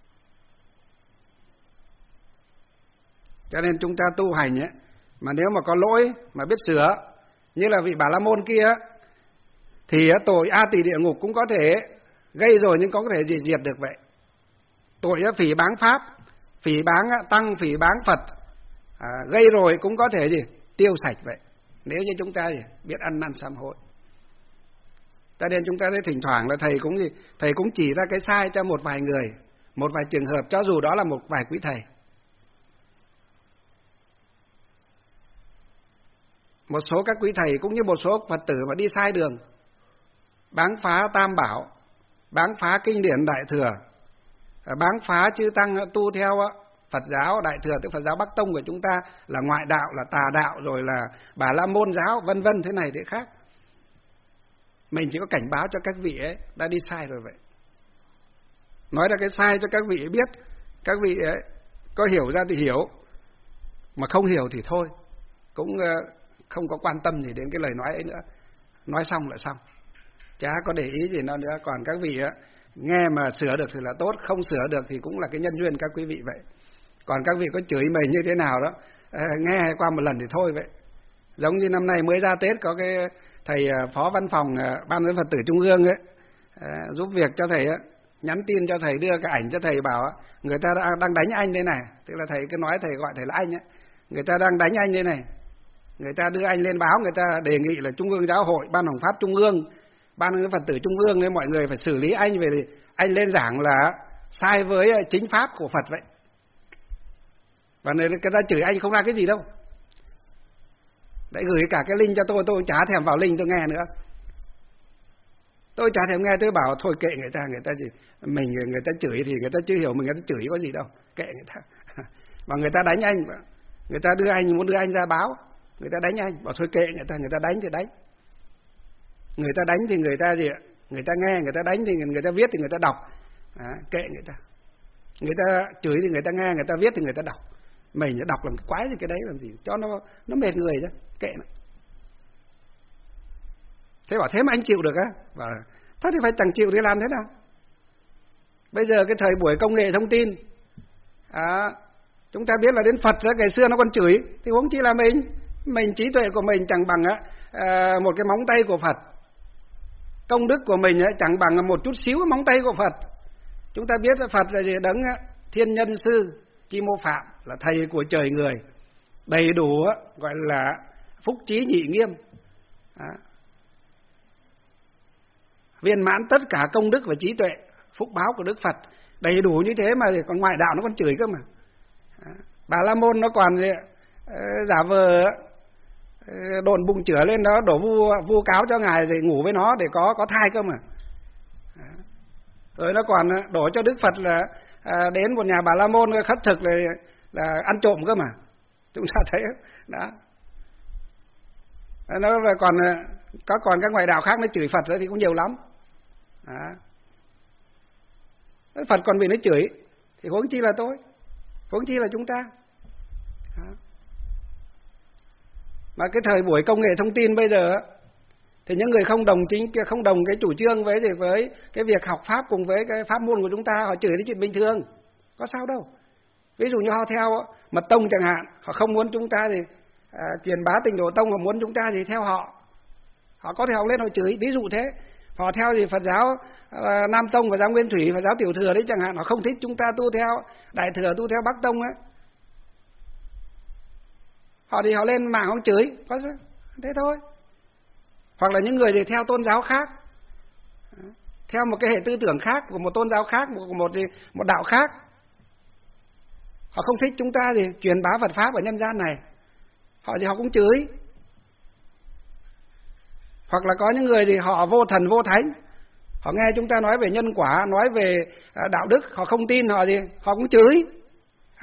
Cho nên chúng ta tu hành ấy, mà nếu mà có lỗi mà biết sửa, như là vị Bà La Môn kia, thì tội A Tỳ địa ngục cũng có thể gây rồi, nhưng có thể diệt được vậy. Tội phỉ báng pháp, phỉ báng tăng, phỉ báng Phật, à, gây rồi cũng có thể gì tiêu sạch vậy, nếu như chúng ta gì biết ăn năn sám hối. Cho nên chúng ta thấy thỉnh thoảng là thầy cũng gì thầy cũng chỉ ra cái sai cho một vài người, một vài trường hợp, cho dù đó là một vài quý thầy. Một số các quý thầy cũng như một số Phật tử mà đi sai đường, báng phá Tam Bảo, báng phá kinh điển Đại Thừa, báng phá chư tăng tu theo Phật giáo Đại Thừa, tức Phật giáo Bắc Tông của chúng ta là ngoại đạo, là tà đạo, rồi là Bà La Môn giáo, vân vân, thế này thế khác. Mình chỉ có cảnh báo cho các vị ấy đã đi sai rồi vậy. Nói ra cái sai cho các vị biết, các vị ấy có hiểu ra thì hiểu, mà không hiểu thì thôi, cũng không có quan tâm gì đến cái lời nói ấy nữa. Nói xong là xong, chả có để ý gì nữa nữa. Còn các vị ấy, nghe mà sửa được thì là tốt, không sửa được thì cũng là cái nhân duyên các quý vị vậy. Còn các vị có chửi mình như thế nào đó, nghe qua một lần thì thôi vậy. Giống như năm nay mới ra Tết, có cái thầy phó văn phòng Ban Dân Phật tử Trung ương ấy, giúp việc cho thầy ấy, nhắn tin cho thầy, đưa cái ảnh cho thầy, bảo người ta đang đánh anh đây này. Tức là thầy cứ nói thầy gọi thầy là anh ấy, người ta đang đánh anh đây này. Người ta đưa anh lên báo, người ta đề nghị là Trung ương Giáo hội, Ban Hồng Pháp Trung ương, Ban Dân Phật tử Trung ương nên mọi người phải xử lý anh về anh lên giảng là sai với chính pháp của Phật vậy. Và người ta chửi anh không ra cái gì đâu. Đấy, gửi cả cái link cho tôi, tôi chả thèm vào link tôi nghe nữa. Tôi chả thèm nghe, tôi bảo thôi kệ người ta, người ta gì mình người ta chửi thì người ta chưa hiểu mình, người ta chửi có gì đâu, kệ người ta. Và người ta đánh anh, người ta đưa anh, muốn đưa anh ra báo, người ta đánh anh, bảo thôi kệ người ta, người ta đánh thì đánh. Người ta đánh thì người ta gì ạ? Người ta nghe, người ta đánh thì người ta viết thì người ta đọc. À, kệ người ta. Người ta chửi thì người ta nghe, người ta viết thì người ta đọc. Mình đọc làm cái quái gì cái đấy làm gì, cho nó nó mệt người chứ, kệ nó. Thế bảo thế mà anh chịu được á? Và thế thì phải chẳng chịu thì làm thế nào? Bây giờ cái thời buổi công nghệ thông tin, à, chúng ta biết là đến Phật đó, ngày xưa nó còn chửi, thì huống chi là mình, mình trí tuệ của mình chẳng bằng á, à, một cái móng tay của Phật, công đức của mình á, chẳng bằng một chút xíu cái móng tay của Phật. Chúng ta biết là Phật là gì? Đấng thiên nhân sư Chi Mô Phạm, là thầy của trời người, đầy đủ á, gọi là phúc trí nhị nghiêm, à, viên mãn tất cả công đức và trí tuệ, phúc báo của Đức Phật đầy đủ như thế mà còn ngoại đạo nó còn chửi cơ mà. À, Bà La Môn nó còn gì, giả vờ đồn bụng chửa lên đó, đổ vu vu cáo cho ngài rồi ngủ với nó để có có thai cơ mà. À, rồi nó còn đổ cho Đức Phật là à, đến một nhà Bà La Môn khất thực là, là ăn trộm cơ mà. Chúng ta thấy đó. Nó còn có còn các ngoại đạo khác nó chửi Phật nữa thì cũng nhiều lắm. À, Phật còn bị nó chửi thì huống chi là tôi, huống chi là chúng ta. À, mà cái thời buổi công nghệ thông tin bây giờ thì những người không đồng chính không đồng cái chủ trương với với cái việc học pháp cùng với cái pháp môn của chúng ta, họ chửi cái chuyện bình thường, có sao đâu. Ví dụ như họ theo mật tông chẳng hạn, họ không muốn chúng ta thì à, truyền bá Tịnh Độ Tông, họ muốn chúng ta thì theo họ, họ có thể học lên họ chửi, ví dụ thế. Họ theo gì Phật giáo à, Nam Tông, Phật giáo Nguyên Thủy, Phật giáo Tiểu Thừa đấy chẳng hạn, họ không thích chúng ta tu theo Đại Thừa, tu theo Bắc Tông ấy, họ thì họ lên mạng họ chửi, có sao? Thế thôi. Hoặc là những người thì theo tôn giáo khác, theo một cái hệ tư tưởng khác của một tôn giáo khác, một một một đạo khác, họ không thích chúng ta thì truyền bá Phật pháp ở nhân gian này, họ thì họ cũng chửi. Hoặc là có những người thì họ vô thần vô thánh, họ nghe chúng ta nói về nhân quả, nói về đạo đức, họ không tin, họ gì họ cũng chửi.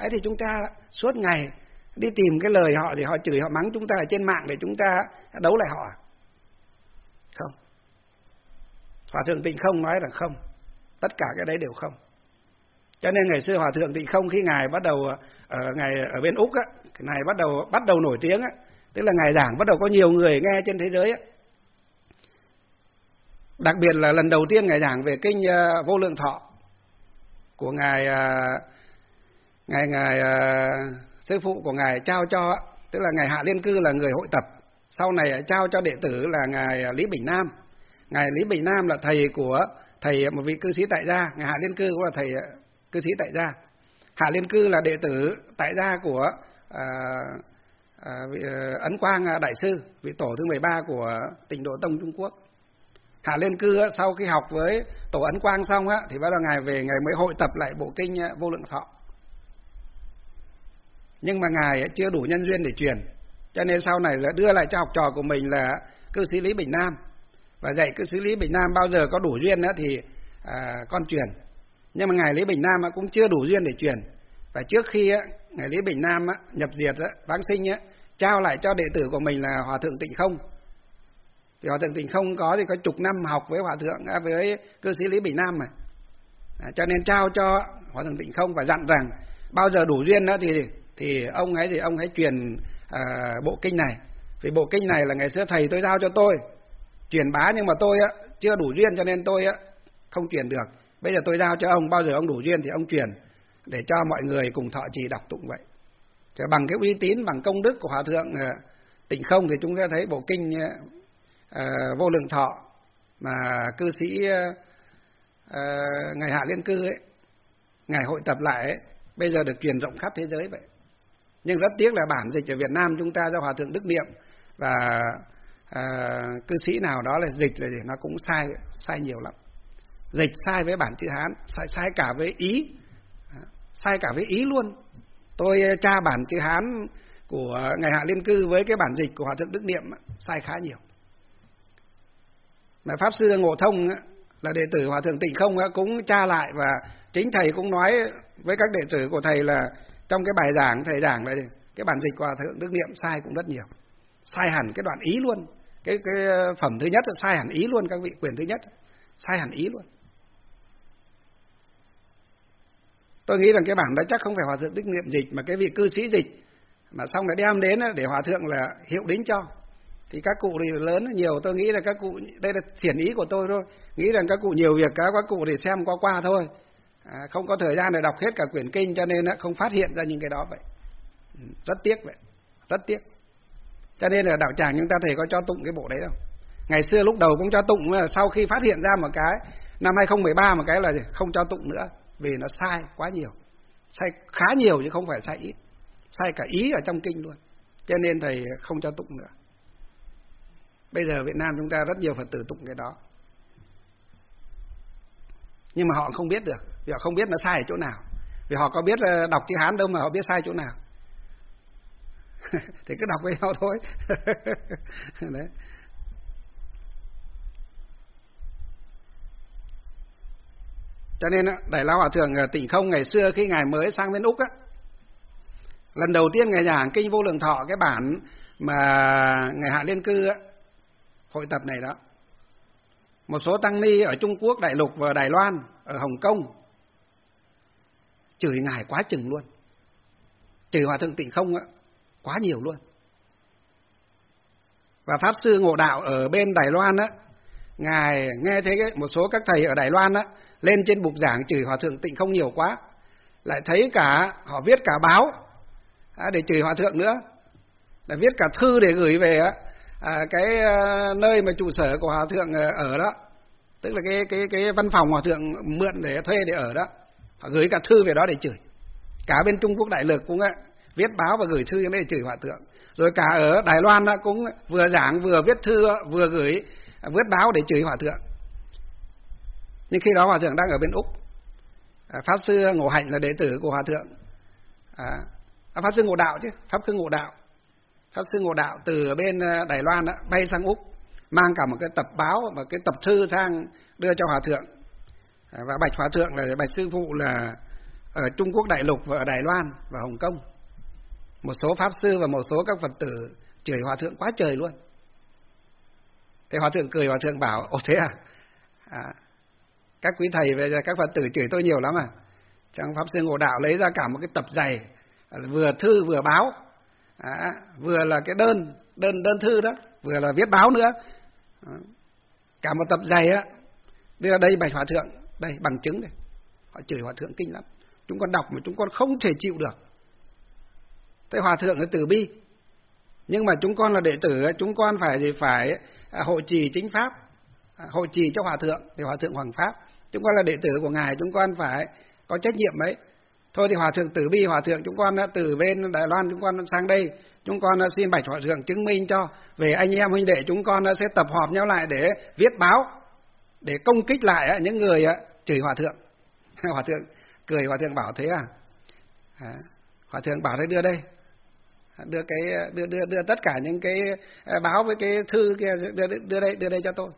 ấy thì chúng ta suốt ngày đi tìm cái lời họ thì họ chửi họ mắng chúng ta ở trên mạng để chúng ta đấu lại họ? Không. Hòa thượng Tịnh Không nói là không, tất cả cái đấy đều không. Cho nên ngày xưa Hòa thượng Tịnh Không khi ngài bắt đầu ở ngài ở bên Úc á, ngài bắt đầu bắt đầu nổi tiếng á, tức là ngài giảng bắt đầu có nhiều người nghe trên thế giới á. Đặc biệt là lần đầu tiên ngài giảng về kinh uh, Vô Lượng Thọ của ngài uh, ngài ngài uh, sư phụ của ngài trao cho, tức là ngài Hạ Liên Cư là người hội tập, sau này trao cho đệ tử là ngài Lý Bình Nam. Ngài Lý Bình Nam là thầy của thầy một vị cư sĩ tại gia, ngài Hạ Liên Cư cũng là thầy cư sĩ tại gia. Hạ Liên Cư là đệ tử tại gia của uh, uh, vị, uh, Ấn Quang Đại Sư, vị tổ thứ mười ba của Tịnh Độ Tông Trung Quốc. Hạ Liên Cư sau khi học với tổ Ấn Quang xong á, thì bắt đầu ngài về ngài mới hội tập lại bộ kinh Vô Lượng Thọ. Nhưng mà ngài chưa đủ nhân duyên để truyền, cho nên sau này là đưa lại cho học trò của mình là cư sĩ Lý Bình Nam, và dạy cư sĩ Lý Bình Nam bao giờ có đủ duyên á thì à, con truyền. Nhưng mà ngài Lý Bình Nam cũng chưa đủ duyên để truyền, và trước khi á, ngài Lý Bình Nam á, nhập diệt á, vãng sinh á, trao lại cho đệ tử của mình là Hòa thượng Tịnh Không. Thì Hòa thượng Tịnh Không có thì có chục năm học với Hòa thượng à, với cư sĩ Lý Bình Nam mà, à, cho nên trao cho Hòa thượng Tịnh Không và dặn rằng bao giờ đủ duyên đó thì thì ông ấy thì ông hãy truyền à, bộ kinh này, vì bộ kinh này là ngày xưa thầy tôi giao cho tôi truyền bá, nhưng mà tôi á, chưa đủ duyên cho nên tôi á, không truyền được. Bây giờ tôi giao cho ông, bao giờ ông đủ duyên thì ông truyền để cho mọi người cùng thọ trì đọc tụng vậy. Chứ bằng cái uy tín, bằng công đức của Hòa thượng uh, Tịnh Không thì chúng ta thấy bộ kinh uh, Vô Lượng Thọ mà cư sĩ uh, uh, ngài Hạ Liên Cư ấy, ngài hội tập lại ấy, bây giờ được truyền rộng khắp thế giới vậy. Nhưng rất tiếc là bản dịch ở Việt Nam chúng ta do Hòa thượng Đức Niệm và uh, cư sĩ nào đó là dịch là nó cũng sai sai nhiều lắm. Dịch sai với bản chữ Hán, sai, sai cả với ý, sai cả với ý luôn. Tôi tra bản chữ Hán của ngài Hạ Liên Cư với cái bản dịch của Hòa thượng Đức Niệm sai khá nhiều. Mà Pháp Sư Ngộ Thông là đệ tử Hòa thượng Tịnh Không cũng tra lại, và chính thầy cũng nói với các đệ tử của thầy là trong cái bài giảng thầy giảng là cái bản dịch của Hòa thượng Đức Niệm sai cũng rất nhiều, sai hẳn cái đoạn ý luôn. Cái cái phẩm thứ nhất là sai hẳn ý luôn, các vị, quyển thứ nhất sai hẳn ý luôn. Tôi nghĩ rằng cái bản đó chắc không phải Hòa thượng Đức Niệm dịch, mà cái vị cư sĩ dịch, mà xong lại đem đến để Hòa thượng là hiệu đính cho. Thì các cụ thì lớn nhiều, tôi nghĩ là các cụ, đây là thiển ý của tôi thôi, nghĩ rằng các cụ nhiều việc, các cụ thì xem qua qua thôi, à, không có thời gian để đọc hết cả quyển kinh, cho nên không phát hiện ra những cái đó vậy. Rất tiếc vậy, rất tiếc. Cho nên là đạo tràng chúng ta thầy có cho tụng cái bộ đấy đâu. Ngày xưa lúc đầu cũng cho tụng, sau khi phát hiện ra một cái năm hai không một ba một cái là không cho tụng nữa, vì nó sai quá nhiều, sai khá nhiều chứ không phải sai ít, sai cả ý ở trong kinh luôn, cho nên thầy không cho tụng nữa. Bây giờ Việt Nam chúng ta rất nhiều Phật tử tụng cái đó, nhưng mà họ không biết được, vì họ không biết nó sai ở chỗ nào, vì họ có biết đọc chữ Hán đâu mà họ biết sai chỗ nào. Thì cứ đọc với nhau thôi. Đấy. Cho nên Đại Lão Hòa thượng Tịnh Không ngày xưa khi ngài mới sang bên Úc á, lần đầu tiên ngài giảng kinh Vô Lượng Thọ, cái bản mà ngài Hạ Liên Cư á, hội tập này đó, một số tăng ni ở Trung Quốc đại lục và Đài Loan, ở Hồng Kông chửi ngài quá chừng luôn, chửi Hòa thượng Tịnh Không á quá nhiều luôn. Và Pháp Sư Ngộ Đạo ở bên Đài Loan á, ngài nghe thấy cái, một số các thầy ở Đài Loan á lên trên bục giảng chửi Hòa thượng Tịnh Không nhiều quá, lại thấy cả họ viết cả báo à, để chửi Hòa thượng nữa, lại viết cả thư để gửi về á, à, cái à, nơi mà trụ sở của Hòa thượng ở đó, tức là cái cái cái văn phòng Hòa thượng mượn để thuê để ở đó, họ gửi cả thư về đó để chửi. Cả bên Trung Quốc đại lục cũng á, viết báo và gửi thư để chửi Hòa thượng. Rồi cả ở Đài Loan á, cũng vừa giảng vừa viết thư vừa gửi viết báo để chửi Hòa thượng. Nhưng khi đó Hòa thượng đang ở bên Úc, à, Pháp Sư Ngộ Hạnh là đệ tử của Hòa thượng, à, Pháp Sư Ngộ Đạo chứ, Pháp Sư Ngộ Đạo, Pháp Sư Ngộ Đạo từ bên Đài Loan đó, bay sang Úc, mang cả một cái tập báo và cái tập thư sang đưa cho Hòa thượng, à, và bạch Hòa thượng là bạch sư phụ là ở Trung Quốc đại lục và ở Đài Loan và Hồng Kông. Một số pháp sư và một số các Phật tử chửi hòa thượng quá trời luôn. Thế hòa thượng cười, hòa thượng bảo: ồ thế à? à các quý thầy về các Phật tử chửi tôi nhiều lắm à? Trong pháp sư Ngộ Đạo lấy ra cả một cái tập dày, vừa thư vừa báo, à, vừa là cái đơn đơn đơn thư đó, vừa là viết báo nữa, à, cả một tập dày á, đưa đây bạch hòa thượng, đây bằng chứng này. Họ chửi hòa thượng kinh lắm, chúng con đọc mà chúng con không thể chịu được. Thế hòa thượng là từ bi, nhưng mà chúng con là đệ tử, chúng con phải gì phải à, hộ trì chính pháp, à, hộ trì cho hòa thượng thì hòa thượng hoằng pháp. Chúng con là đệ tử của ngài, chúng con phải có trách nhiệm ấy. Thôi thì hòa thượng từ bi, hòa thượng chúng con từ bên Đài Loan chúng con sang đây, chúng con xin bạch hòa thượng chứng minh cho về anh em huynh đệ chúng con sẽ tập họp nhau lại để viết báo, để công kích lại những người chửi hòa thượng. Hòa thượng cười, hòa thượng bảo thế à? à hòa thượng bảo thế đưa đây, đưa cái đưa đưa đưa tất cả những cái báo với cái thư kia, đưa đưa đây đưa đây cho tôi.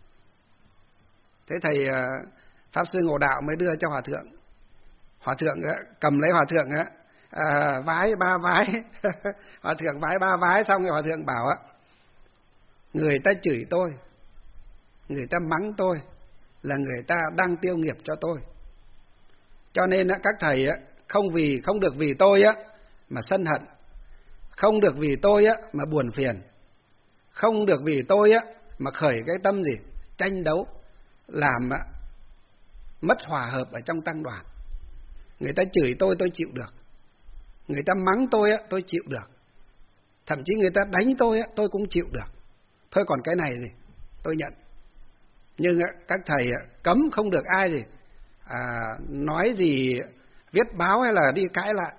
Thế thầy pháp sư Ngộ Đạo mới đưa cho hòa thượng. Hòa thượng cầm lấy hòa thượng à, vái ba vái. Hòa thượng vái ba vái xong rồi hòa thượng bảo: người ta chửi tôi, người ta mắng tôi là người ta đang tiêu nghiệp cho tôi. Cho nên các thầy không vì không được vì tôi mà sân hận, không được vì tôi mà buồn phiền, không được vì tôi mà khởi cái tâm gì tranh đấu, làm mất hòa hợp ở trong tăng đoàn. Người ta chửi tôi tôi chịu được, người ta mắng tôi tôi chịu được, thậm chí người ta đánh tôi tôi cũng chịu được. Thôi còn cái này gì tôi nhận. Nhưng các thầy cấm không được ai gì à, nói gì viết báo hay là đi cãi lại,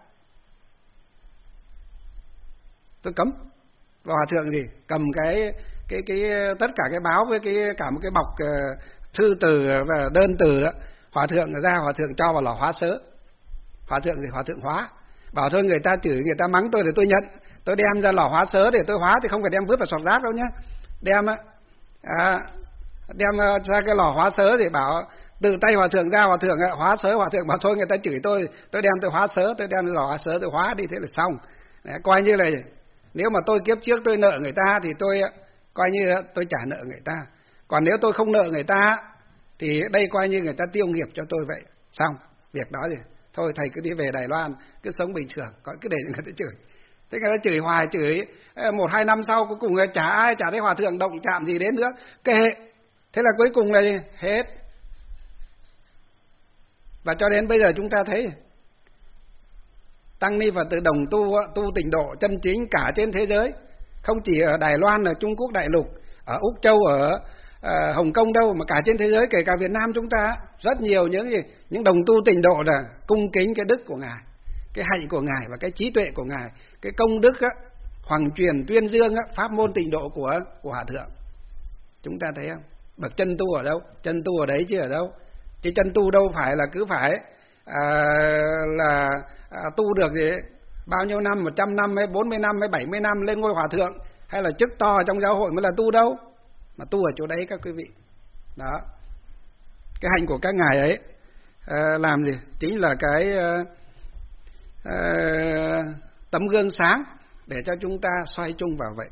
tôi cấm. Và hòa thượng gì cầm cái cái cái tất cả cái báo với cái cả một cái bọc uh, thư từ và đơn từ đó, hòa thượng ra, hòa thượng cho vào lò hóa sớ. Hòa thượng thì hòa thượng hóa, bảo thôi người ta chửi người ta mắng tôi thì tôi nhận, tôi đem ra lò hóa sớ để tôi hóa, thì không phải đem vứt vào sọt rác đâu nhé. Đem à, đem ra cái lò hóa sớ thì bảo từ tay hòa thượng ra, hòa thượng hóa sớ. Hòa thượng bảo thôi người ta chửi tôi, tôi đem tôi hóa sớ, tôi đem lò hóa sớ tôi hóa đi, thế là xong. Đấy, coi như là nếu mà tôi kiếp trước tôi nợ người ta thì tôi coi như tôi trả nợ người ta. Còn nếu tôi không nợ người ta thì đây coi như người ta tiêu nghiệp cho tôi vậy. Xong việc đó thì thôi thầy cứ đi về Đài Loan, cứ sống bình thường, còn cứ để người ta chửi. Thế người ta chửi hoài, chửi một hai năm sau cuối cùng chả ai, chả thấy hòa thượng động chạm gì đến nữa, kệ. Thế là cuối cùng là gì? Hết. Và cho đến bây giờ chúng ta thấy tăng ni Phật tử đồng tu, tu tịnh độ chân chính cả trên thế giới, không chỉ ở Đài Loan, ở Trung Quốc đại lục, ở Úc Châu, ở uh, Hồng Kông đâu, mà cả trên thế giới, kể cả Việt Nam chúng ta, rất nhiều những gì những đồng tu tịnh độ là cung kính cái đức của ngài, cái hạnh của ngài và cái trí tuệ của ngài, cái công đức á, hoàng truyền tuyên dương á, pháp môn tịnh độ của của hòa thượng. Chúng ta thấy không? Bậc chân tu ở đâu? Chân tu ở đấy chứ ở đâu? Chứ chân tu đâu phải là cứ phải à, là à, tu được gì bao nhiêu năm, một trăm năm hay bốn mươi năm hay bảy mươi năm lên ngôi hòa thượng, hay là chức to trong giáo hội mới là tu đâu. Mà tu ở chỗ đấy các quý vị. Đó. Cái hạnh của các ngài ấy à, làm gì? Chính là cái à, à, tấm gương sáng để cho chúng ta xoay chung vào vậy.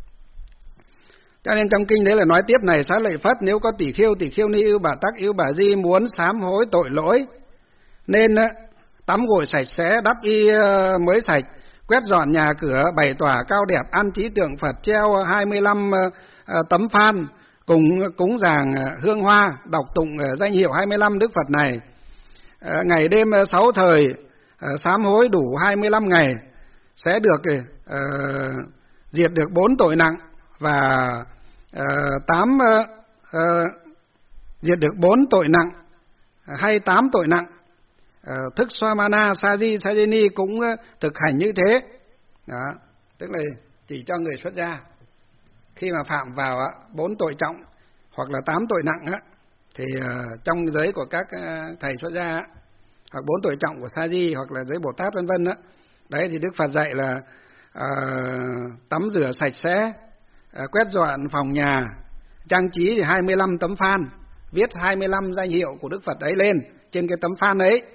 Cho nên trong kinh đấy là nói tiếp này: Xá lợi Phất, nếu có tỷ khiêu, tỷ khiêu ni ưu bà tắc, ưu bà di muốn sám hối tội lỗi, nên tắm gội sạch sẽ, đắp y mới sạch, quét dọn nhà cửa, bày tỏa cao đẹp, an trí tượng Phật, treo hai mươi lăm tấm phan, cùng cúng dường hương hoa, đọc tụng danh hiệu hai mươi lăm Đức Phật này, ngày đêm sáu thời sám hối đủ hai mươi lăm ngày, sẽ được uh, diệt được bốn tội nặng, và uh, tám uh, uh, diệt được bốn tội nặng hay tám tội nặng. Uh, thức Swamana Saji Sajini cũng uh, thực hành như thế. Đó, tức là chỉ cho người xuất gia khi mà phạm vào uh, bốn tội trọng hoặc là tám tội nặng uh, thì uh, trong giới của các uh, thầy xuất gia uh, hoặc bốn tội trọng của Saji hoặc là giới Bồ Tát vân vân, uh, đấy thì Đức Phật dạy là uh, tắm rửa sạch sẽ, uh, quét dọn phòng nhà, trang trí thì hai mươi lăm tấm phan, viết hai mươi lăm danh hiệu của Đức Phật ấy lên trên cái tấm phan ấy,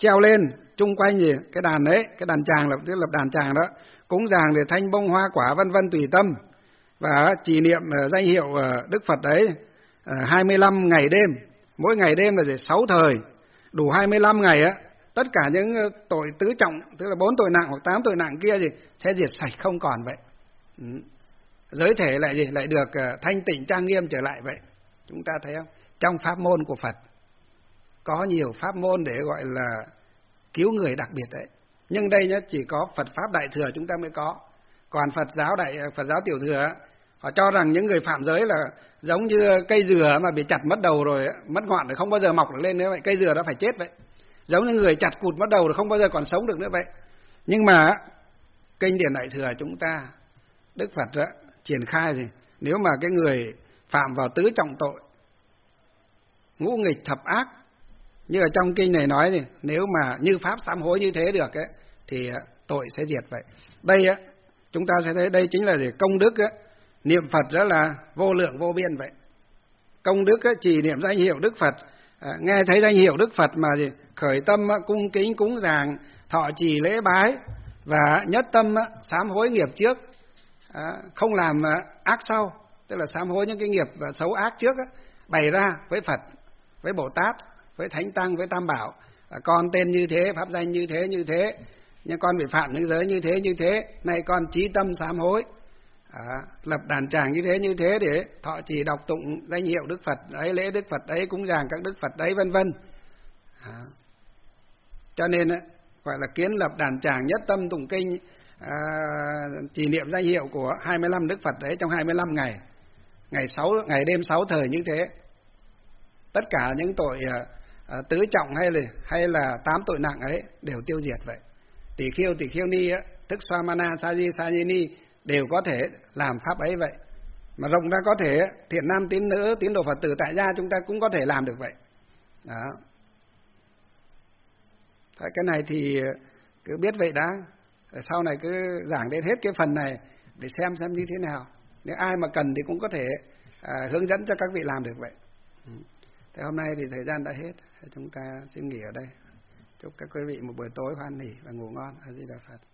treo lên chung quanh gì cái đàn đấy, cái đàn tràng là tức là đàn tràng đó, cúng dường để thanh bông hoa quả vân vân tùy tâm, và trì niệm danh hiệu Đức Phật đấy hai mươi lăm ngày đêm, mỗi ngày đêm là sáu thời, đủ hai mươi lăm ngày á, tất cả những tội tứ trọng, tức là bốn tội nặng hoặc tám tội nặng kia gì sẽ diệt sạch không còn vậy. Ừ. Giới thể lại gì lại được thanh tịnh trang nghiêm trở lại vậy. Chúng ta thấy không? Trong pháp môn của Phật có nhiều pháp môn để gọi là cứu người đặc biệt đấy. Nhưng đây nhá, chỉ có Phật pháp Đại Thừa chúng ta mới có. Còn Phật giáo đại Phật giáo Tiểu Thừa họ cho rằng những người phạm giới là giống như cây dừa mà bị chặt mất đầu rồi, mất ngọn rồi không bao giờ mọc được lên nữa vậy. Cây dừa đã phải chết vậy. Giống như người chặt cụt mất đầu rồi không bao giờ còn sống được nữa vậy. Nhưng mà kinh điển Đại Thừa chúng ta, Đức Phật đó, triển khai thì nếu mà cái người phạm vào tứ trọng tội, ngũ nghịch thập ác, như ở trong kinh này nói thì nếu mà như pháp sám hối như thế được ấy, thì tội sẽ diệt vậy. Đây á, chúng ta sẽ thấy đây chính là gì? Công đức á, niệm Phật đó là vô lượng vô biên vậy. Công đức á, chỉ niệm danh hiệu Đức Phật, à, nghe thấy danh hiệu Đức Phật mà gì khởi tâm á, cung kính cúng dường, thọ trì lễ bái và nhất tâm á, sám hối nghiệp trước, à, không làm à, ác sau, tức là sám hối những cái nghiệp à, xấu ác trước á, bày ra với Phật, với Bồ Tát, với Thánh Tăng, với Tam Bảo, à, con tên như thế, pháp danh như thế như thế, nhưng con bị phạm những giới như thế như thế, nay con chí tâm sám hối, à, lập đàn tràng như thế như thế để thọ trì đọc tụng danh hiệu Đức Phật ấy, lễ Đức Phật ấy, cúng dường các Đức Phật đấy vân vân. À, cho nên ấy, gọi là kiến lập đàn tràng nhất tâm tụng kinh, à, trì niệm danh hiệu của hai mươi lăm Đức Phật đấy trong hai mươi lăm ngày, ngày sáu ngày đêm sáu thời như thế, tất cả những tội à, à, tứ trọng hay là hay là tám tội nặng ấy đều tiêu diệt vậy. Tỷ khiêu tỷ khiêu ni á, tức Swamana Saji Sajini đều có thể làm pháp ấy vậy. Mà rộng ra có thể thiện nam tín nữ, tín đồ Phật tử tại gia chúng ta cũng có thể làm được vậy. Đó. Thế cái này thì cứ biết vậy đã. Rồi sau này cứ giảng đến hết cái phần này để xem xem như thế nào. Nếu ai mà cần thì cũng có thể à, hướng dẫn cho các vị làm được vậy. Thế hôm nay thì thời gian đã hết, chúng ta xin nghỉ ở đây. Chúc các quý vị một buổi tối hoan hỉ và ngủ ngon. A Di Đà Phật.